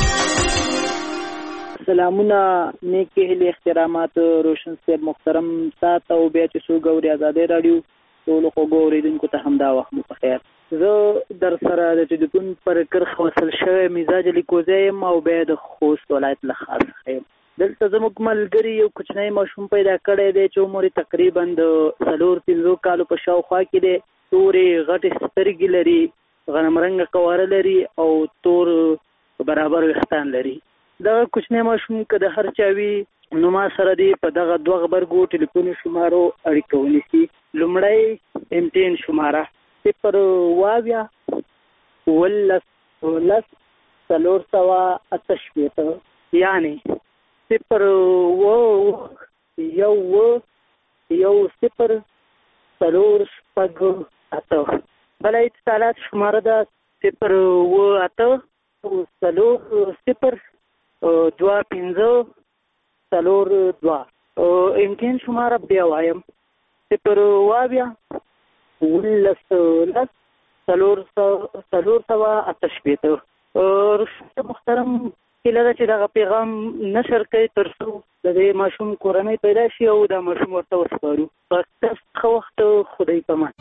سلامونه، نیکې هیلې، احترامات روشن صاحب محترم ساته او بیا چې څوک اوري ازادۍ راډیو ټولو خوږو اورېدونکو ته همدا وخت مو په خیر. زه در سره د ټلیفون پر کرښه وصل شوی مزاج لیکوزی یم او بیا د خوست ولایت له ښار څخه یم. دلته زموږ ملګري یو کوچنی ماشوم پیدا کړی دی چې عمر یې تقریبا د څلور پنځو کالو په شاوخوا کې دی. تورې غټې سترګې لري، غنم رنګه قواره لري او تور برابر ویښتان لري. دغه کوچنی ماشوم که د هر چا وي نو ما سره دی په دغه دوه غبرګو ټلیفوني شمارو اړیکه ونیسي. لومړی امتحان شماره صفر اوه اویا اوولس اوولس څلور سوه اته شپېته یعنې صفر اوه یو اوه یو صفر څلور شپږ اته. بله اتصالات شماره ده صفر اوه اته څلور صفر دوه پنځه څلور دوه. امتحان شماره بیا وایم صفر اوه اویا اوولس لس څلور څلور سوه اته شپېته. روشن محترم هیله ده چې دغه پیغام نشر کوي تر څو د دې ماشوم کورنۍ پیدا شي او دا ماشوم ورته وسپارو. تاسو ښه وخت، خدای په امان.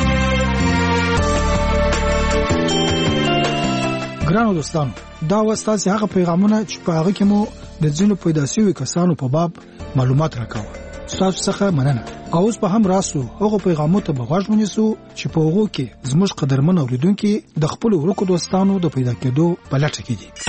ګرانو دوستانو، دا و ستاسې هغه پیغامونه چې په هغه کې مو د ځینو پیدا شویو کسانو په باب معلومات راکاوه. ستاسو څخه مننه. او اوس به هم راسو هغو پیغامو ته به غوږ ونیسو چې په هغو کې زموږ قدرمن اورېدونکي د خپلو ورکو دوستانو د پیدا کېدو په لټه کې دي.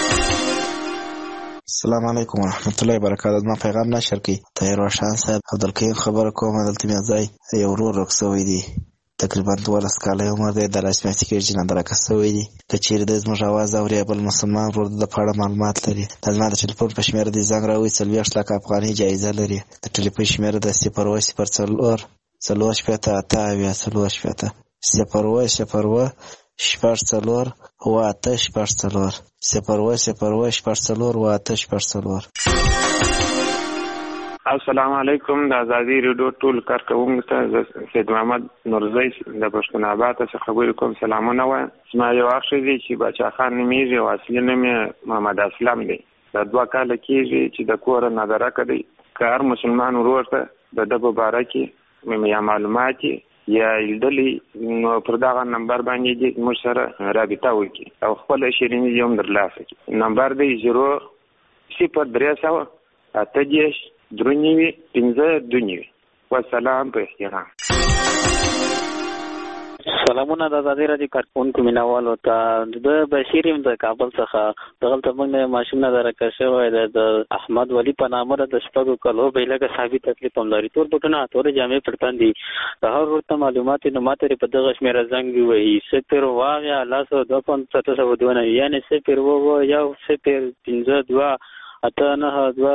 السلام علیکم ورحمت الله وبرکاته. ما پیغام نشر کړي. طاهر روشن صاحب عبدالکریم خبره کوم. دلته مې ځای یو ورور ورک شوی دی، تقریبا دولس کاله عمر دی. د رسمیاتي کېږي چې نندرکه شوی دی. که چیرې د زموږ اواز اوري بل مسلمان ورور د په اړه معلومات لري، د زما د ټلیفون په شمېره دې زنګ راوړي. څلوېښت لکه افغانۍ جایزه لري. د ټلیفون شمېره ده صفر اوه صفر څلور څلور شپېته اته اویا څلور شپېته صفر اوه صفر اوه شپږ څلور اوه اته شپږ څلور صفر اوه صفر اوه شپږ څلور اوه اته شپږ څلور. السلام علیکم. د ازادي راډیو ټول کارکوونکو ته سید محمد نورزی د پښتون آباد څخه خبرې کوم. سلامونه وایم. زما یو اخ دی چې باچا خان نومیږي او اصلي نوم یې محمد اسلم دی. دا دوه کاله کېږي چې د کوره نادرکه دی. که هر مسلمان ورور ته د ده په باره کې یا معلومات یا لیدلي نو پر دغه نمبر باندې دې موږ سره رابطه وکړي او خپله شیریني دې هم درلاسه کړي. نمبر دی زیرو صفر درې سوه اته دېرش درې نوي پنځه دوه نوي. والسلام په احترام. سلامونه د ازادۍ راډیو کارکوونکو مینوالو ته. د بشیر یم د کابل څخه. دغلته موږ نه ماشوم نه درکه شوی دی د احمد ولی په نامه د شپږو کالو به لږه صحابي تکلیف هم لري. تور بوټونه تورې جامې پر تن دي. د هر ورته معلومات نو ماته په دغه شمېره زنګ ووهي صفر اوه اویا لس دوه پنځه اته سوه دوه نوي یعنې صفر اوه یو صفر پنځه دوه اته نهه دوه.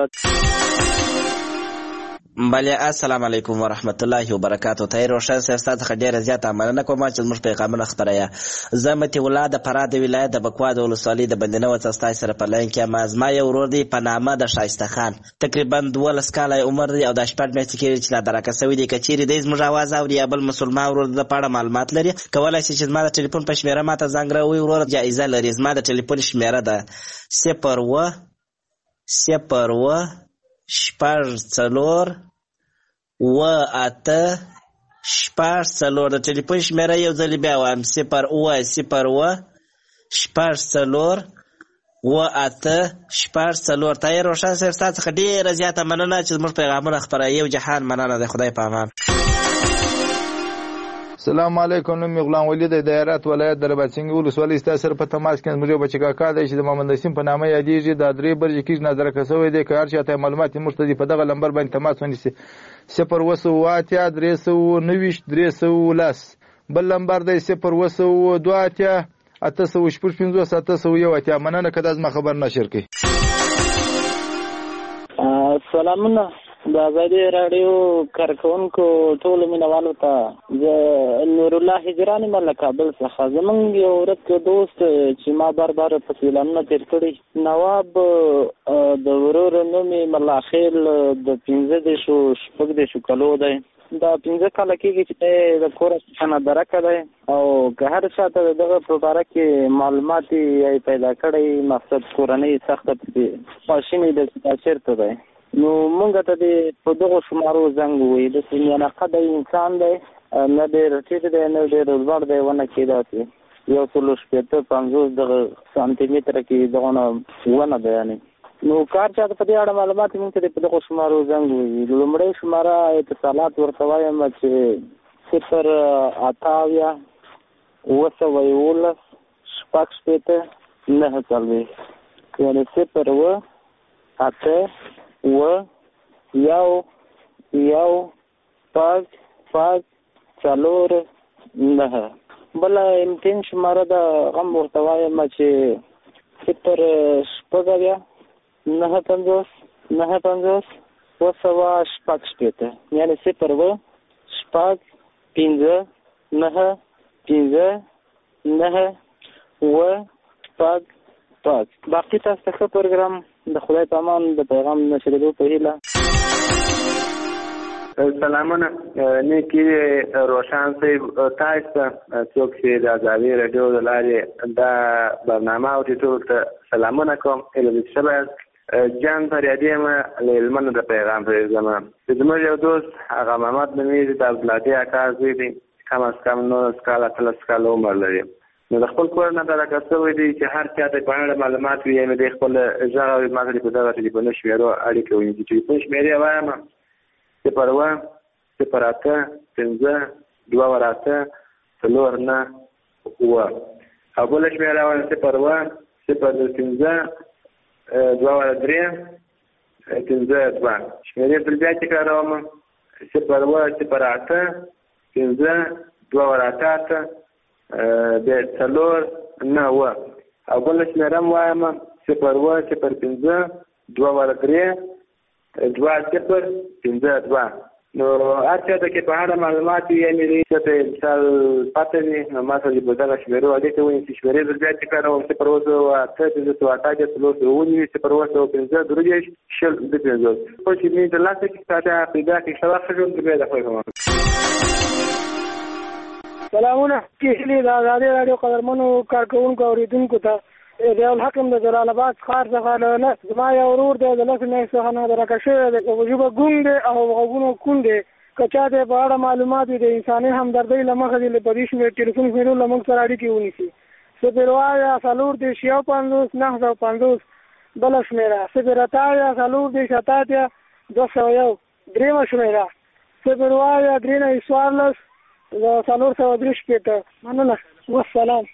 بله السلام علیکم ورحمت الله وبرکاتو. طاهر روشن صاحب ستاسو څخه ډېره زیاته مننه کوم چې زموږ پیغامونه خپروي. زه متي الله د فراه د ولایت د بکوا د ولسوالۍ د بندنه څخه ستاسو سره په لاین کې یم. زما یو ورور دی په نامه د شایسته خان، تقریبا دولس کاله عمر دی او د شپږ میاشتې کېږي چې نادرکه شوی دی. که چیرې دی زموږ اواز اوري یا بل مسلمان ورور د په اړه معلومات لري، کولی شي چې زما د ټلیفون په شمېره ماته زنګ راووهي. ورور جایزه لري. زما د ټلیفون شمېره ده صفر اوه صفر اوه شپږ څلور اوه اته شپږ څلور. د ټلیفون شمېره یو ځل بیا وایم صفر اوه صفر اوه شپږ څلور و اته شپږ څلور. طاهر روشن صاحب ستاسو څخه ډېره زیاته مننه چې زموږ پیغامونه خپروي. یو جهان مننه ده. خدای په امان. السلام علیکم. نوم مې غلام ولی د هرات ولایت د رباطسنګي ولسوالۍ ستاسو سره په تماس کې زموږ بچی کاکا دی چې د محمد نسیم په نامه یادېږي. دا درې برجې کې نظر کسوی دی. که هر چاته معلومات موږ ته په دغه لمبر باندې تماس ونیسي صفر اوه سوه اتیا درې سوه نهه درې سوه لس. بل لمبر دی صفر اوه سوه دوه اتیا اته سوه شپږ پنځوس اته سوه یو اتیا. مننه که دا زما خبر نشر کړي. سلامونه د آزادي راډیو کارکونکو ټولو مینوالو ته. زه نور الله هجراني یم له کابل څخه. زمونږ یو ورک دوست چې ما بار بار په اعلانونه تېر کړي نواب د ورور نوم یې ملاخیل د پنځه دېرشو شپږ دېرشو کلو دی. دا پنځه کاله کېږي چې د کوره څخه نه درکه دی او که هر چا ته د دغه په باره کې معلومات یې پیدا کړی مقصد کورنۍ سخته پسې خواشینې ده چې دا چېرته دی. نو مونږ ته د په دغو شمارو زنګ ووایي. داسې میانقده انسان دی، نه ډېر ټیټ دی نه ډېر لوړ دی، ونه کې داسې یو سلو شپېته پنځوس دغه سانتي متره کې دغه نه ونه ده. یعنې نو کار چاته په دې اړه معلومات مونږ ته په دغو شمارو زنګ ووایي. لومړی شماره اتصالات ورته وایم چې صفر اته اویا اوه سوه یولس شپږ شپېته نهه څلوېښت. یعنې صفر اوه اته اوه یو یو شپږ شپږ څلور نهه. بله امتین شماره ده هغه هم ورته وایم چې صفر شپږ اویا نهه پنځوس نهه پنځوس اوه سوه شپږ شپېته. یعنې صفر اوه شپږ پنځه نهه پنځه نهه اوه شپږ شپږ. باقي تاسو ته ښه پروګرام د خدای په امان د پیغام نشریدو په هیله. سلامونه. نیکي روشن صاحب تاسو ته څوک چې د آزادي راډیو د لارې دا برنامه اوري ټولو ته سلامونه کوم. ایله دې ښه یاست. جان فریادي یم له هلمند د پیغام پرېږدم. زموږ یو دوست هغه محمد نومیږي د عبدالهادي اکا زوی دی. کم از کم نولس کاله اتلس کاله عمر لري. نو د خپل کور نه درکه شوی دی چې هر چا ته په اړه معلومات وي یعنې د خپل غږ او ما ته په دغه ټلیفوني شمیرو اړیکه ونیسي. ټلیفون شمېرې وایم صفر اوه صفر اته پنځه دوه ور اته څلور نه اوه. او بله شمېره وایم صفر اوه صفر پنځه دوه ور درې پنځه دوه. شمېرې بل بیا تکراروم صفر اوه صفر اته پنځه دوه ور اته اته د څلور نه اوه. او بله شمېره هم وایم صفر اوه صفر پنځه دوه ور درې دوه صفر پنځه دوه. نو هر چا ته کې په هره معلومات وي یعنې څه ته مثال پته وي نو ما سره په دغه شمېرو اړیکه ونیسي. شمېرې زه بیا تکراروم صفر اوه سوه اته پنځه سوه اته اتیا څلور سوه ونیوي صفر اوه سوه پنځه درې دېرش شل دوه پنځوس. خو چې مې د لاسه کې تاته پیدا کړي ښه وخت ښه ژوند بیا د خدای په امان. سلامونه. کېهلي د آزادي راډیو قدرمنو کارکوونکو اورېدونکو ته ضیاءالحق یم د جلال آباد ښار څخه له زما یو ورور دی د لسو میاشتو څخه نه درکه شوی دی. ژبه ګونګ دی او غوږونه کوڼ دی. که چا ته په اړه معلومات وي د انساني همدردۍ له مخې دې په دې شمېر ټلیفون شمېرو له موږ سره اړیکې ونیسي. صفر اوه اویا څلور دېرش یو پنځوس نهه سوه پنځوس. بله شمېره صفر اته اویا څلور دېرش اته اتیا دوه سوه یو. درېیمه شمېره صفر اوه اویا درې نوي څوارلس څلور سوه درې شپېته. مننه. والسلام.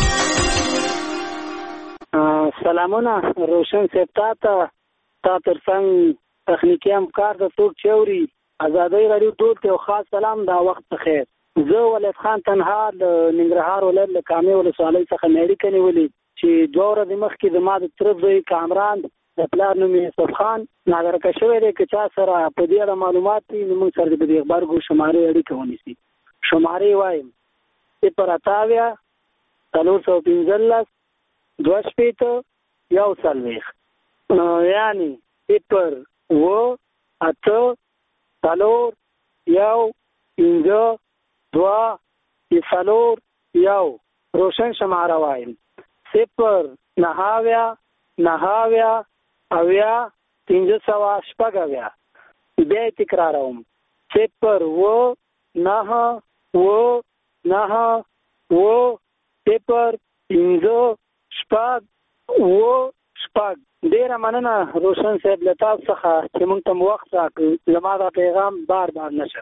سلامونه. روشن صاحب تا ته تا تر څنګ تخنیکي همکار ته څوک چې اوري آزادۍ راډیو ټول ته یو خاص سلام. دا وخت بخیر. زه ولید خان تنها د ننګرهار ولایت له کامې ولسوالۍ څخه مې اړیکه نیولې چې دوه ورځې مخکې زما د تره زوی کامران د پلار نوم یې یوسف خان نادرکه شوی دی. که چا سره په دې اړه معلومات وي نو موږ سره د دې غبرګو شمارې اړیکه ونیسي. شمارې وایم صفر اته اویا څلور سوه پنځلس دوه شپېته یو څلوېښت. یعنې صفر اوه اته څلور یو پنځه دوه څلور یو. روشن شماره وایم صفر نهه اویا نهه اویا اویا پنځه سوه شپږ اویا. بیا یې تکراروم صفر اوه نهه اوه نهه اوه صفر پنځه شپږ اوه شپږ. ډیره مننه روشن صاحب له تاسو څخه چې موږ ته وخت راکړ. زما دا پیغام بار بار نشم.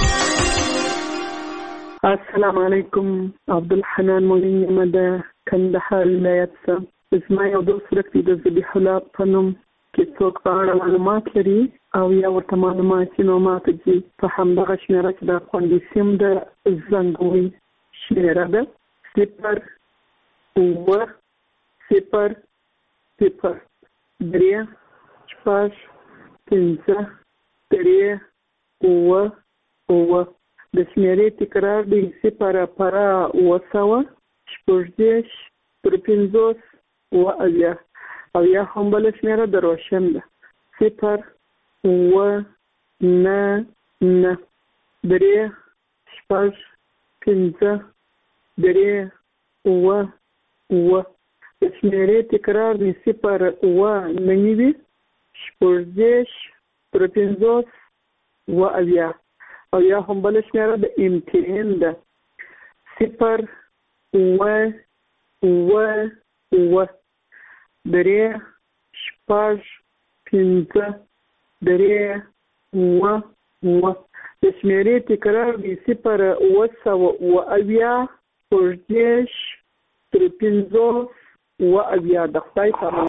السلام علیکم. عبدالحنان مولین د کندهار ولایت څخه. زما یو دوست ورک دی د ذبیح الله په نوم کې څوک په اړه معلومات لري او یا ورته معلومات نو ماته دي په همدغه شمیره چې د خوندي سیم د زنګوي شمیره ده صفر اووه صفر صفر درې شپږ پنځه درې اووه اووه. د شمیرې تکرار دی صفر پره اووه سوه شپږ دېرش تر پنځوس اووه اویا او یا هم بله شمیره د روشن ده صفر اووه نه نه درې شپږ پنځه درې اووه اووه. د شمیرې تکرار دی صفر اووه نوي شپږ دېرش تر پنځوس اووه اویا او یا هم بله شمیره د ام ټي ان ده صفر اووه اووه اووه درې شپږ پنځه درې اووه اووه. د شمیرې تکرار دی صفر اووه سوه اووه اویا شپږ دېرش تر پنځوس اووه اویا. د خدای پامان.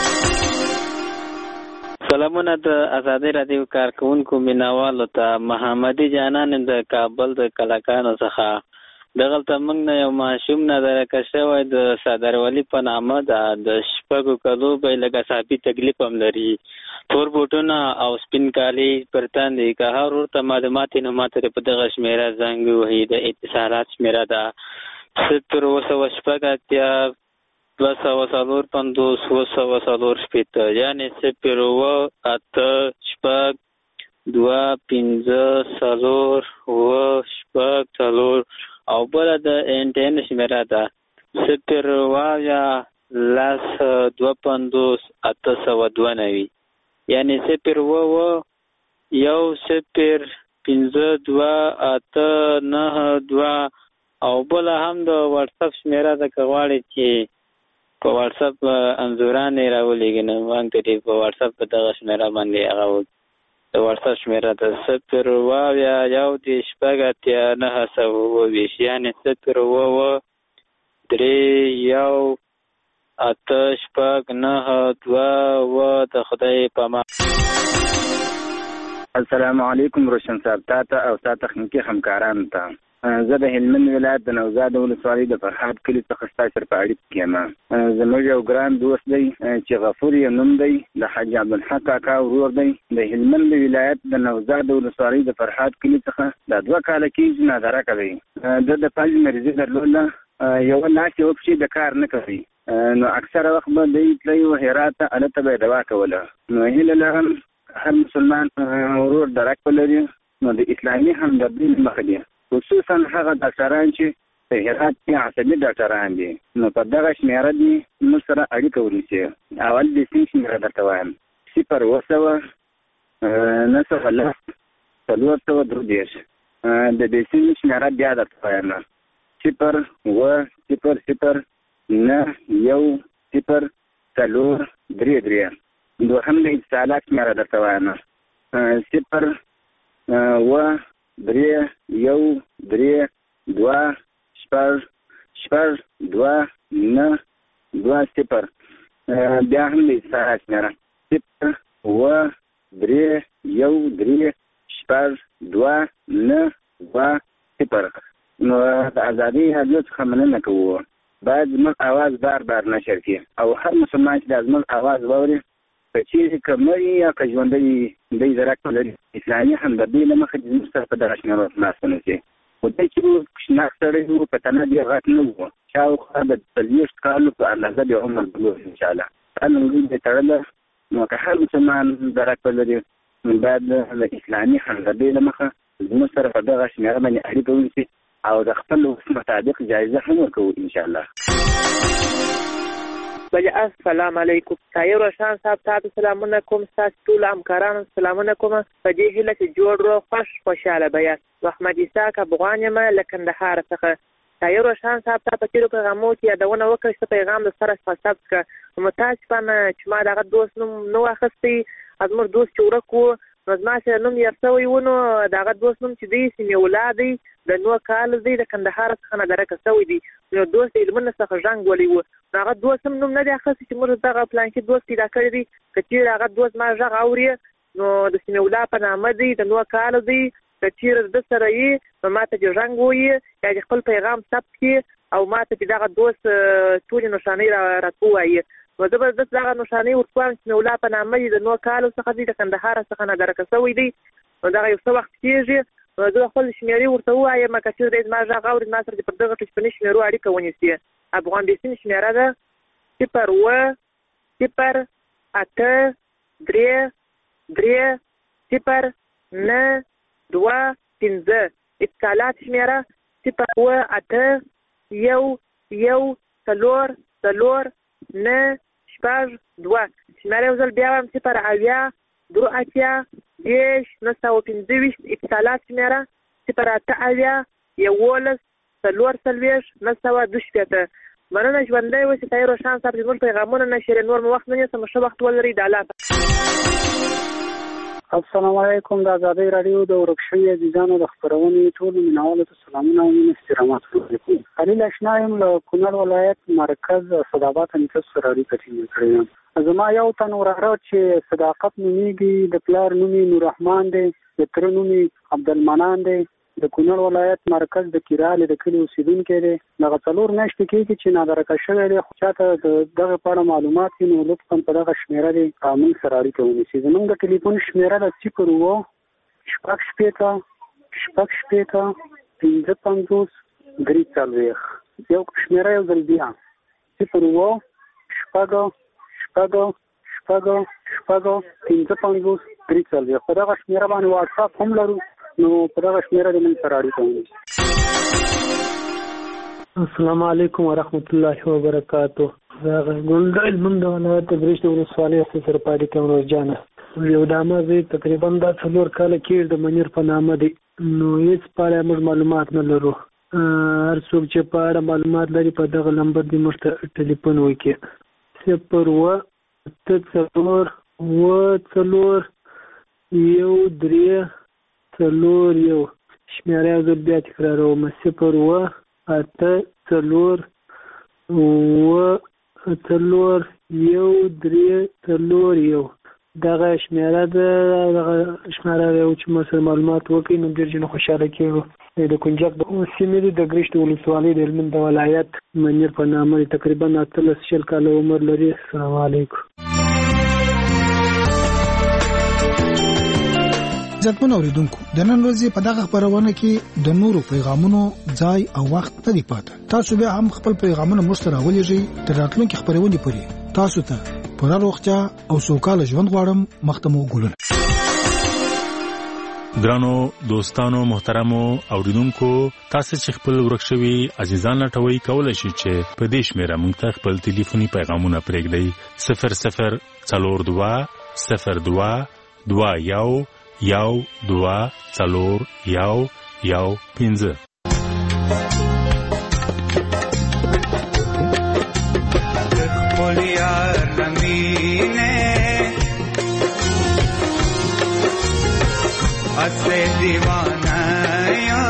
سلامونه د ازادي راډیو کارکونکو مینوالو ته. محمدي جانان د کابل د کلاکانو څخه. دغلته موږ نه یو ماشوم نه درکه شوی د صدرولي په نامه ده. د شپږو کلو به لږ اعصابي تکلیف هم لري. تور بوټونه او سپین کالي پر تن دي. که هر ورته معلومات یې نو ماته په دغه شمیره زنګ وهي. د اتصالات شمیره ده صفر اووه سوه شپږ اتیا دوه سوه څلور پنځوس اووه سوه څلور شپېته یعنې صفر اووه اته شپږ دوه پنځه څلور اووه شپږ څلور. او بله د انټرنټ شمیره ده صفر اووه اویا لس دوه پنځوس اته سوه دوه نوي یعنې صفر اووه اووه یو صفر پنځه دوه اته نهه دوه. او بله هم د واټساپ شمیره ده. که غواړئ چې په واټساپ انځوران یې راولېږي نو موږ ته په واټساپ په دغه شمیره باندې هغه د واټساپ شمیره ده صفر اووه اویا یو دېرش شپږ اتیا نهه سوه اووه ویشت یعنې صفر اووه اووه درې یو اته شپږ نهه دوه اووه. د خدای په امان. السلام علیکم روشن صاحب تا ته او ستا تخنیکي همکارانو ته. زه د هلمند ولایت د نوزاد ولسوالۍ د فرهاد کلي څخه ستاسو سره په اړیکه کې یم. زموږ یو ګران دوست دی چې غفور یې نوم دی د حاج عبدالحق کاکا ورور دی. د هلمند ولایت د نوزاد ولسوالۍ د فرهاد کلي څخه دا دوه کاله کېږي نادره کوي. د د فلج مریضي درلوده. یوه لاس یوه پښې د کار نه کوي نو اکثره وخت به دی تللی و هرات ته هلته به یې دوا کوله. نو هیله لرم هر مسلمان ورور درک ولري نو د اسلامي همدردۍ له مخې دی خصوصا هغه ډاکټران چې په هرات کې عصبي ډاکټران دي نو په دغه شمیره دي موږ سره اړیکه ونیسي. اول د سیم شمیره درته وایم صفر اووه سوه نهه سوه لس څلور سوه درې دېرش. د دې سیم شمیره بیا درته وایم صفر اووه صفر صفر نه یو صفر څلور درې درې. دوهم د اتصالات شمیره درته وایم صفر اووه درې یو درې دوه شپږ شپږ دوه نه دوه صفر. بیا هم د اتصالات شمیره صفر اووه درې یو درې شپږ دوه نه دوه صفر. نو د ازادي راډیو څخه مننه کوو. باید زموږ اواز بار بار نشر کړي او هر مسلمان چې د زموږ اواز واوري که چیرې که مړي یا که ژوندی دی درک ولري اسلامي همدردۍ له مخې زموږ سره په دغه شمیرو خلاص ونیسي. خو دی چې شناک سړی و په تنه ډېر غټ نه و شاوخوا د څلوېښت کالو په اندازه د عمر درلود انشاءالله. دا لنګۍ دی تړله نو که هر مسلمان درک ولري نو باید د اسلامي همدردۍ له مخه زموږ سره په دغه شمیره باندې اړیکه ونیسي او د خپل وس مطابق جایزه هم ورکوو انشاءالله. بله السلام علیکم. طاهر روشن صاحب تاسو سلامونه کوم. ستاسو ټول همکارانو سلامونه کوم. په دې هیله چې جوړ روغ خوش خوشحاله به یاست. محمد اسحاق افغان یم له کندهار څخه. طاهر روشن صاحب ته په تېرو پیغامو کې یادونه وکړه چې پیغام د سره څخه ثبت کړه. متاسفانه چې ما دغه دوست نوم نه واخیستی، زموږ دوست چې ورک و نو زما سره نوم یې سوی و، نو دغه دوست نوم چې دی سیمې ولا دی، د نوه کال دی، د کندهار څخه نه درکه سوی دی. نو دوست د علمونه څخه ژنګ ولی و، هغه دوست هم نوم نه دی اخیستی چې موږ دغه پلانکي دوست پیدا کړی دی. که چېرې هغه دوست ما غږ اوري نو د سیمې ولا په نامه دی، د نوه کال دی، که چېرې د سره یې نو ما ته چې ژنګ ووایي یا چې خپل پیغام ثبت کړي او ما ته چې دغه دوست ټولې نښانۍ راته ووایي. نو زه به داسې دغه نښانۍ ورکوم چې مولا په نامه دی، د نوه کالو څخه دی، د کندهار څخه نه درکه شوی دی. نو دغه یو څه وخت کېږي، نو زه خپل شمېرې ورته ووایم، که چېرې زما غږ اوري زما سره پر دغه ټلیفوني شمېرو اړیکه ونیسي. افغان بیسین شمېره ده صفر اوه صفر اته درې درې صفر نه دوه پنځه. اتصالات شمېره صفر اوه اته یو یو څلور څلور نه شپږ دوه. شمېره یو ځل بیا وایم صفر اویا درې اتیا دېرش نهه سوه پنځه ویشت. اتصالات شمېره صفر اته اویا یولس څلور څلوېښت نهه سوه دوه شپېته. مننه، ژوندی اوسئ. طاهر روشن صاحب زموږ پیغامونه نه شریک، نور مو وخت نه نیسم، ښه وخت ولرئ. د الله السلام علیکم. د ازادۍ راډیو د ورک شوي عزیزانو د خپرونې ټولو مینوالو ته سلامونه او مینې احترامات وکړم. خلیل اشنا یم له کونړ ولایت مرکز صدابات نیکه سره اړیکه ټینګه کړې یم. زما یو تن وراره چې صداقت نومیږي، د پلار نوم یې نوررحمان دی، د تره نوم یې عبدالمنان دی، د کونړ ولایت مرکز د کیرالې د کلي اوسېدونکی دی. دغه څلور میاشتې کېږي چې نادرکه شوی دی، خو چاته د دغه په اړه معلومات وي نو لطفا په دغه شمېره دی موږ سره اړیکه ونیسي. زموږ د ټلیفون شمېره ده صفر اوه شپږ شپېته شپږ شپېته پنځه پنځوس درې څلوېښت. یو شمېره یو ځل بیا صفر اوه شپږ شپږ شپږ شپږ پنځه پنځوس درې څلوېښت. په دغه شمېره باندې واټساپ هم لرو، نو په دغه شمېره د موږ سره اړیکه ونیسي. السلام علیکم ورحمت الله وبرکاتو. زه ګل علمند ولایت د برېښ د ولسوالۍ سره په اړیکه یم. روزجانه یو دامه زه تقریبا دا څلور کاله کېږي د منیر په نامه دی، نو هېڅ په اړه موږ معلومات نه لرو. هر څوک چې په اړه معلومات لري په دغه نمبر دې موږ ته ټلیفون وکړي. صفر اوه اته څلور اوه څلور یو درې څلور یو. شمېره یو ځل بیا تکراروم صفر اوه اته څلور اوه څلور یو درې څلور یو. دغه شمېره ده. دغه شمېره یو چې ما سره معلومات وکړي نو ډېر جنو خوشحاله کېږو. د کنجک د سیمې د ګرشت ولسوالۍ د هلمند ولایت منیر په نامه تقریبا اتلس شل کاله عمر لري. السلام علیکم. عزتمن اوریدونکو، د نن ورځې په دغه خبرونه کې د نورو پیغامونو ځای او وخت نه دی پاتې. تاسو بیا هم خپل پیغامونه موږ ته راولېږئ. تر راتلونکي خبرونه پورې تاسو ته پوره روغتیا او سوکاله ژوند غواړم. مختمو ګلونه. ګرانو دوستانو محترمو اوریدونکو، تاسو چې خپل ورک شوي عزیزان لټوي کولای شئ چې په دې شمېره موږ ته خپل ټلیفوني پیغامونه پرېږدئ. صفر صفر څلور دوه صفر دوه دوه یو یو دوه څلور یو یو پنځه. اسے دیوانہ یا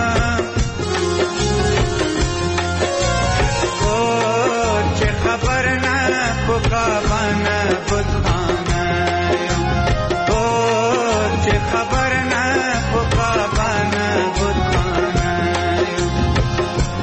او چه خبر نہ بکابان بتخانہ او چه خبر نہ بکابان بتخانہ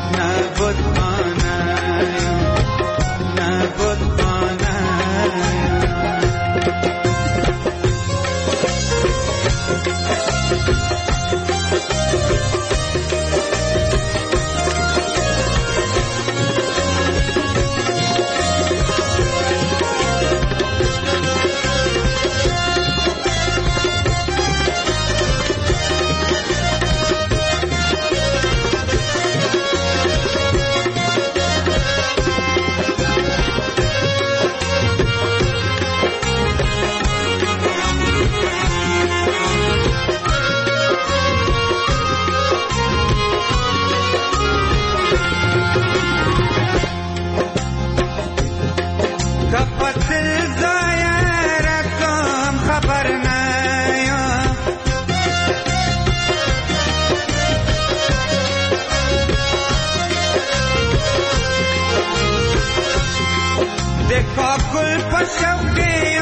کاکل پشو کې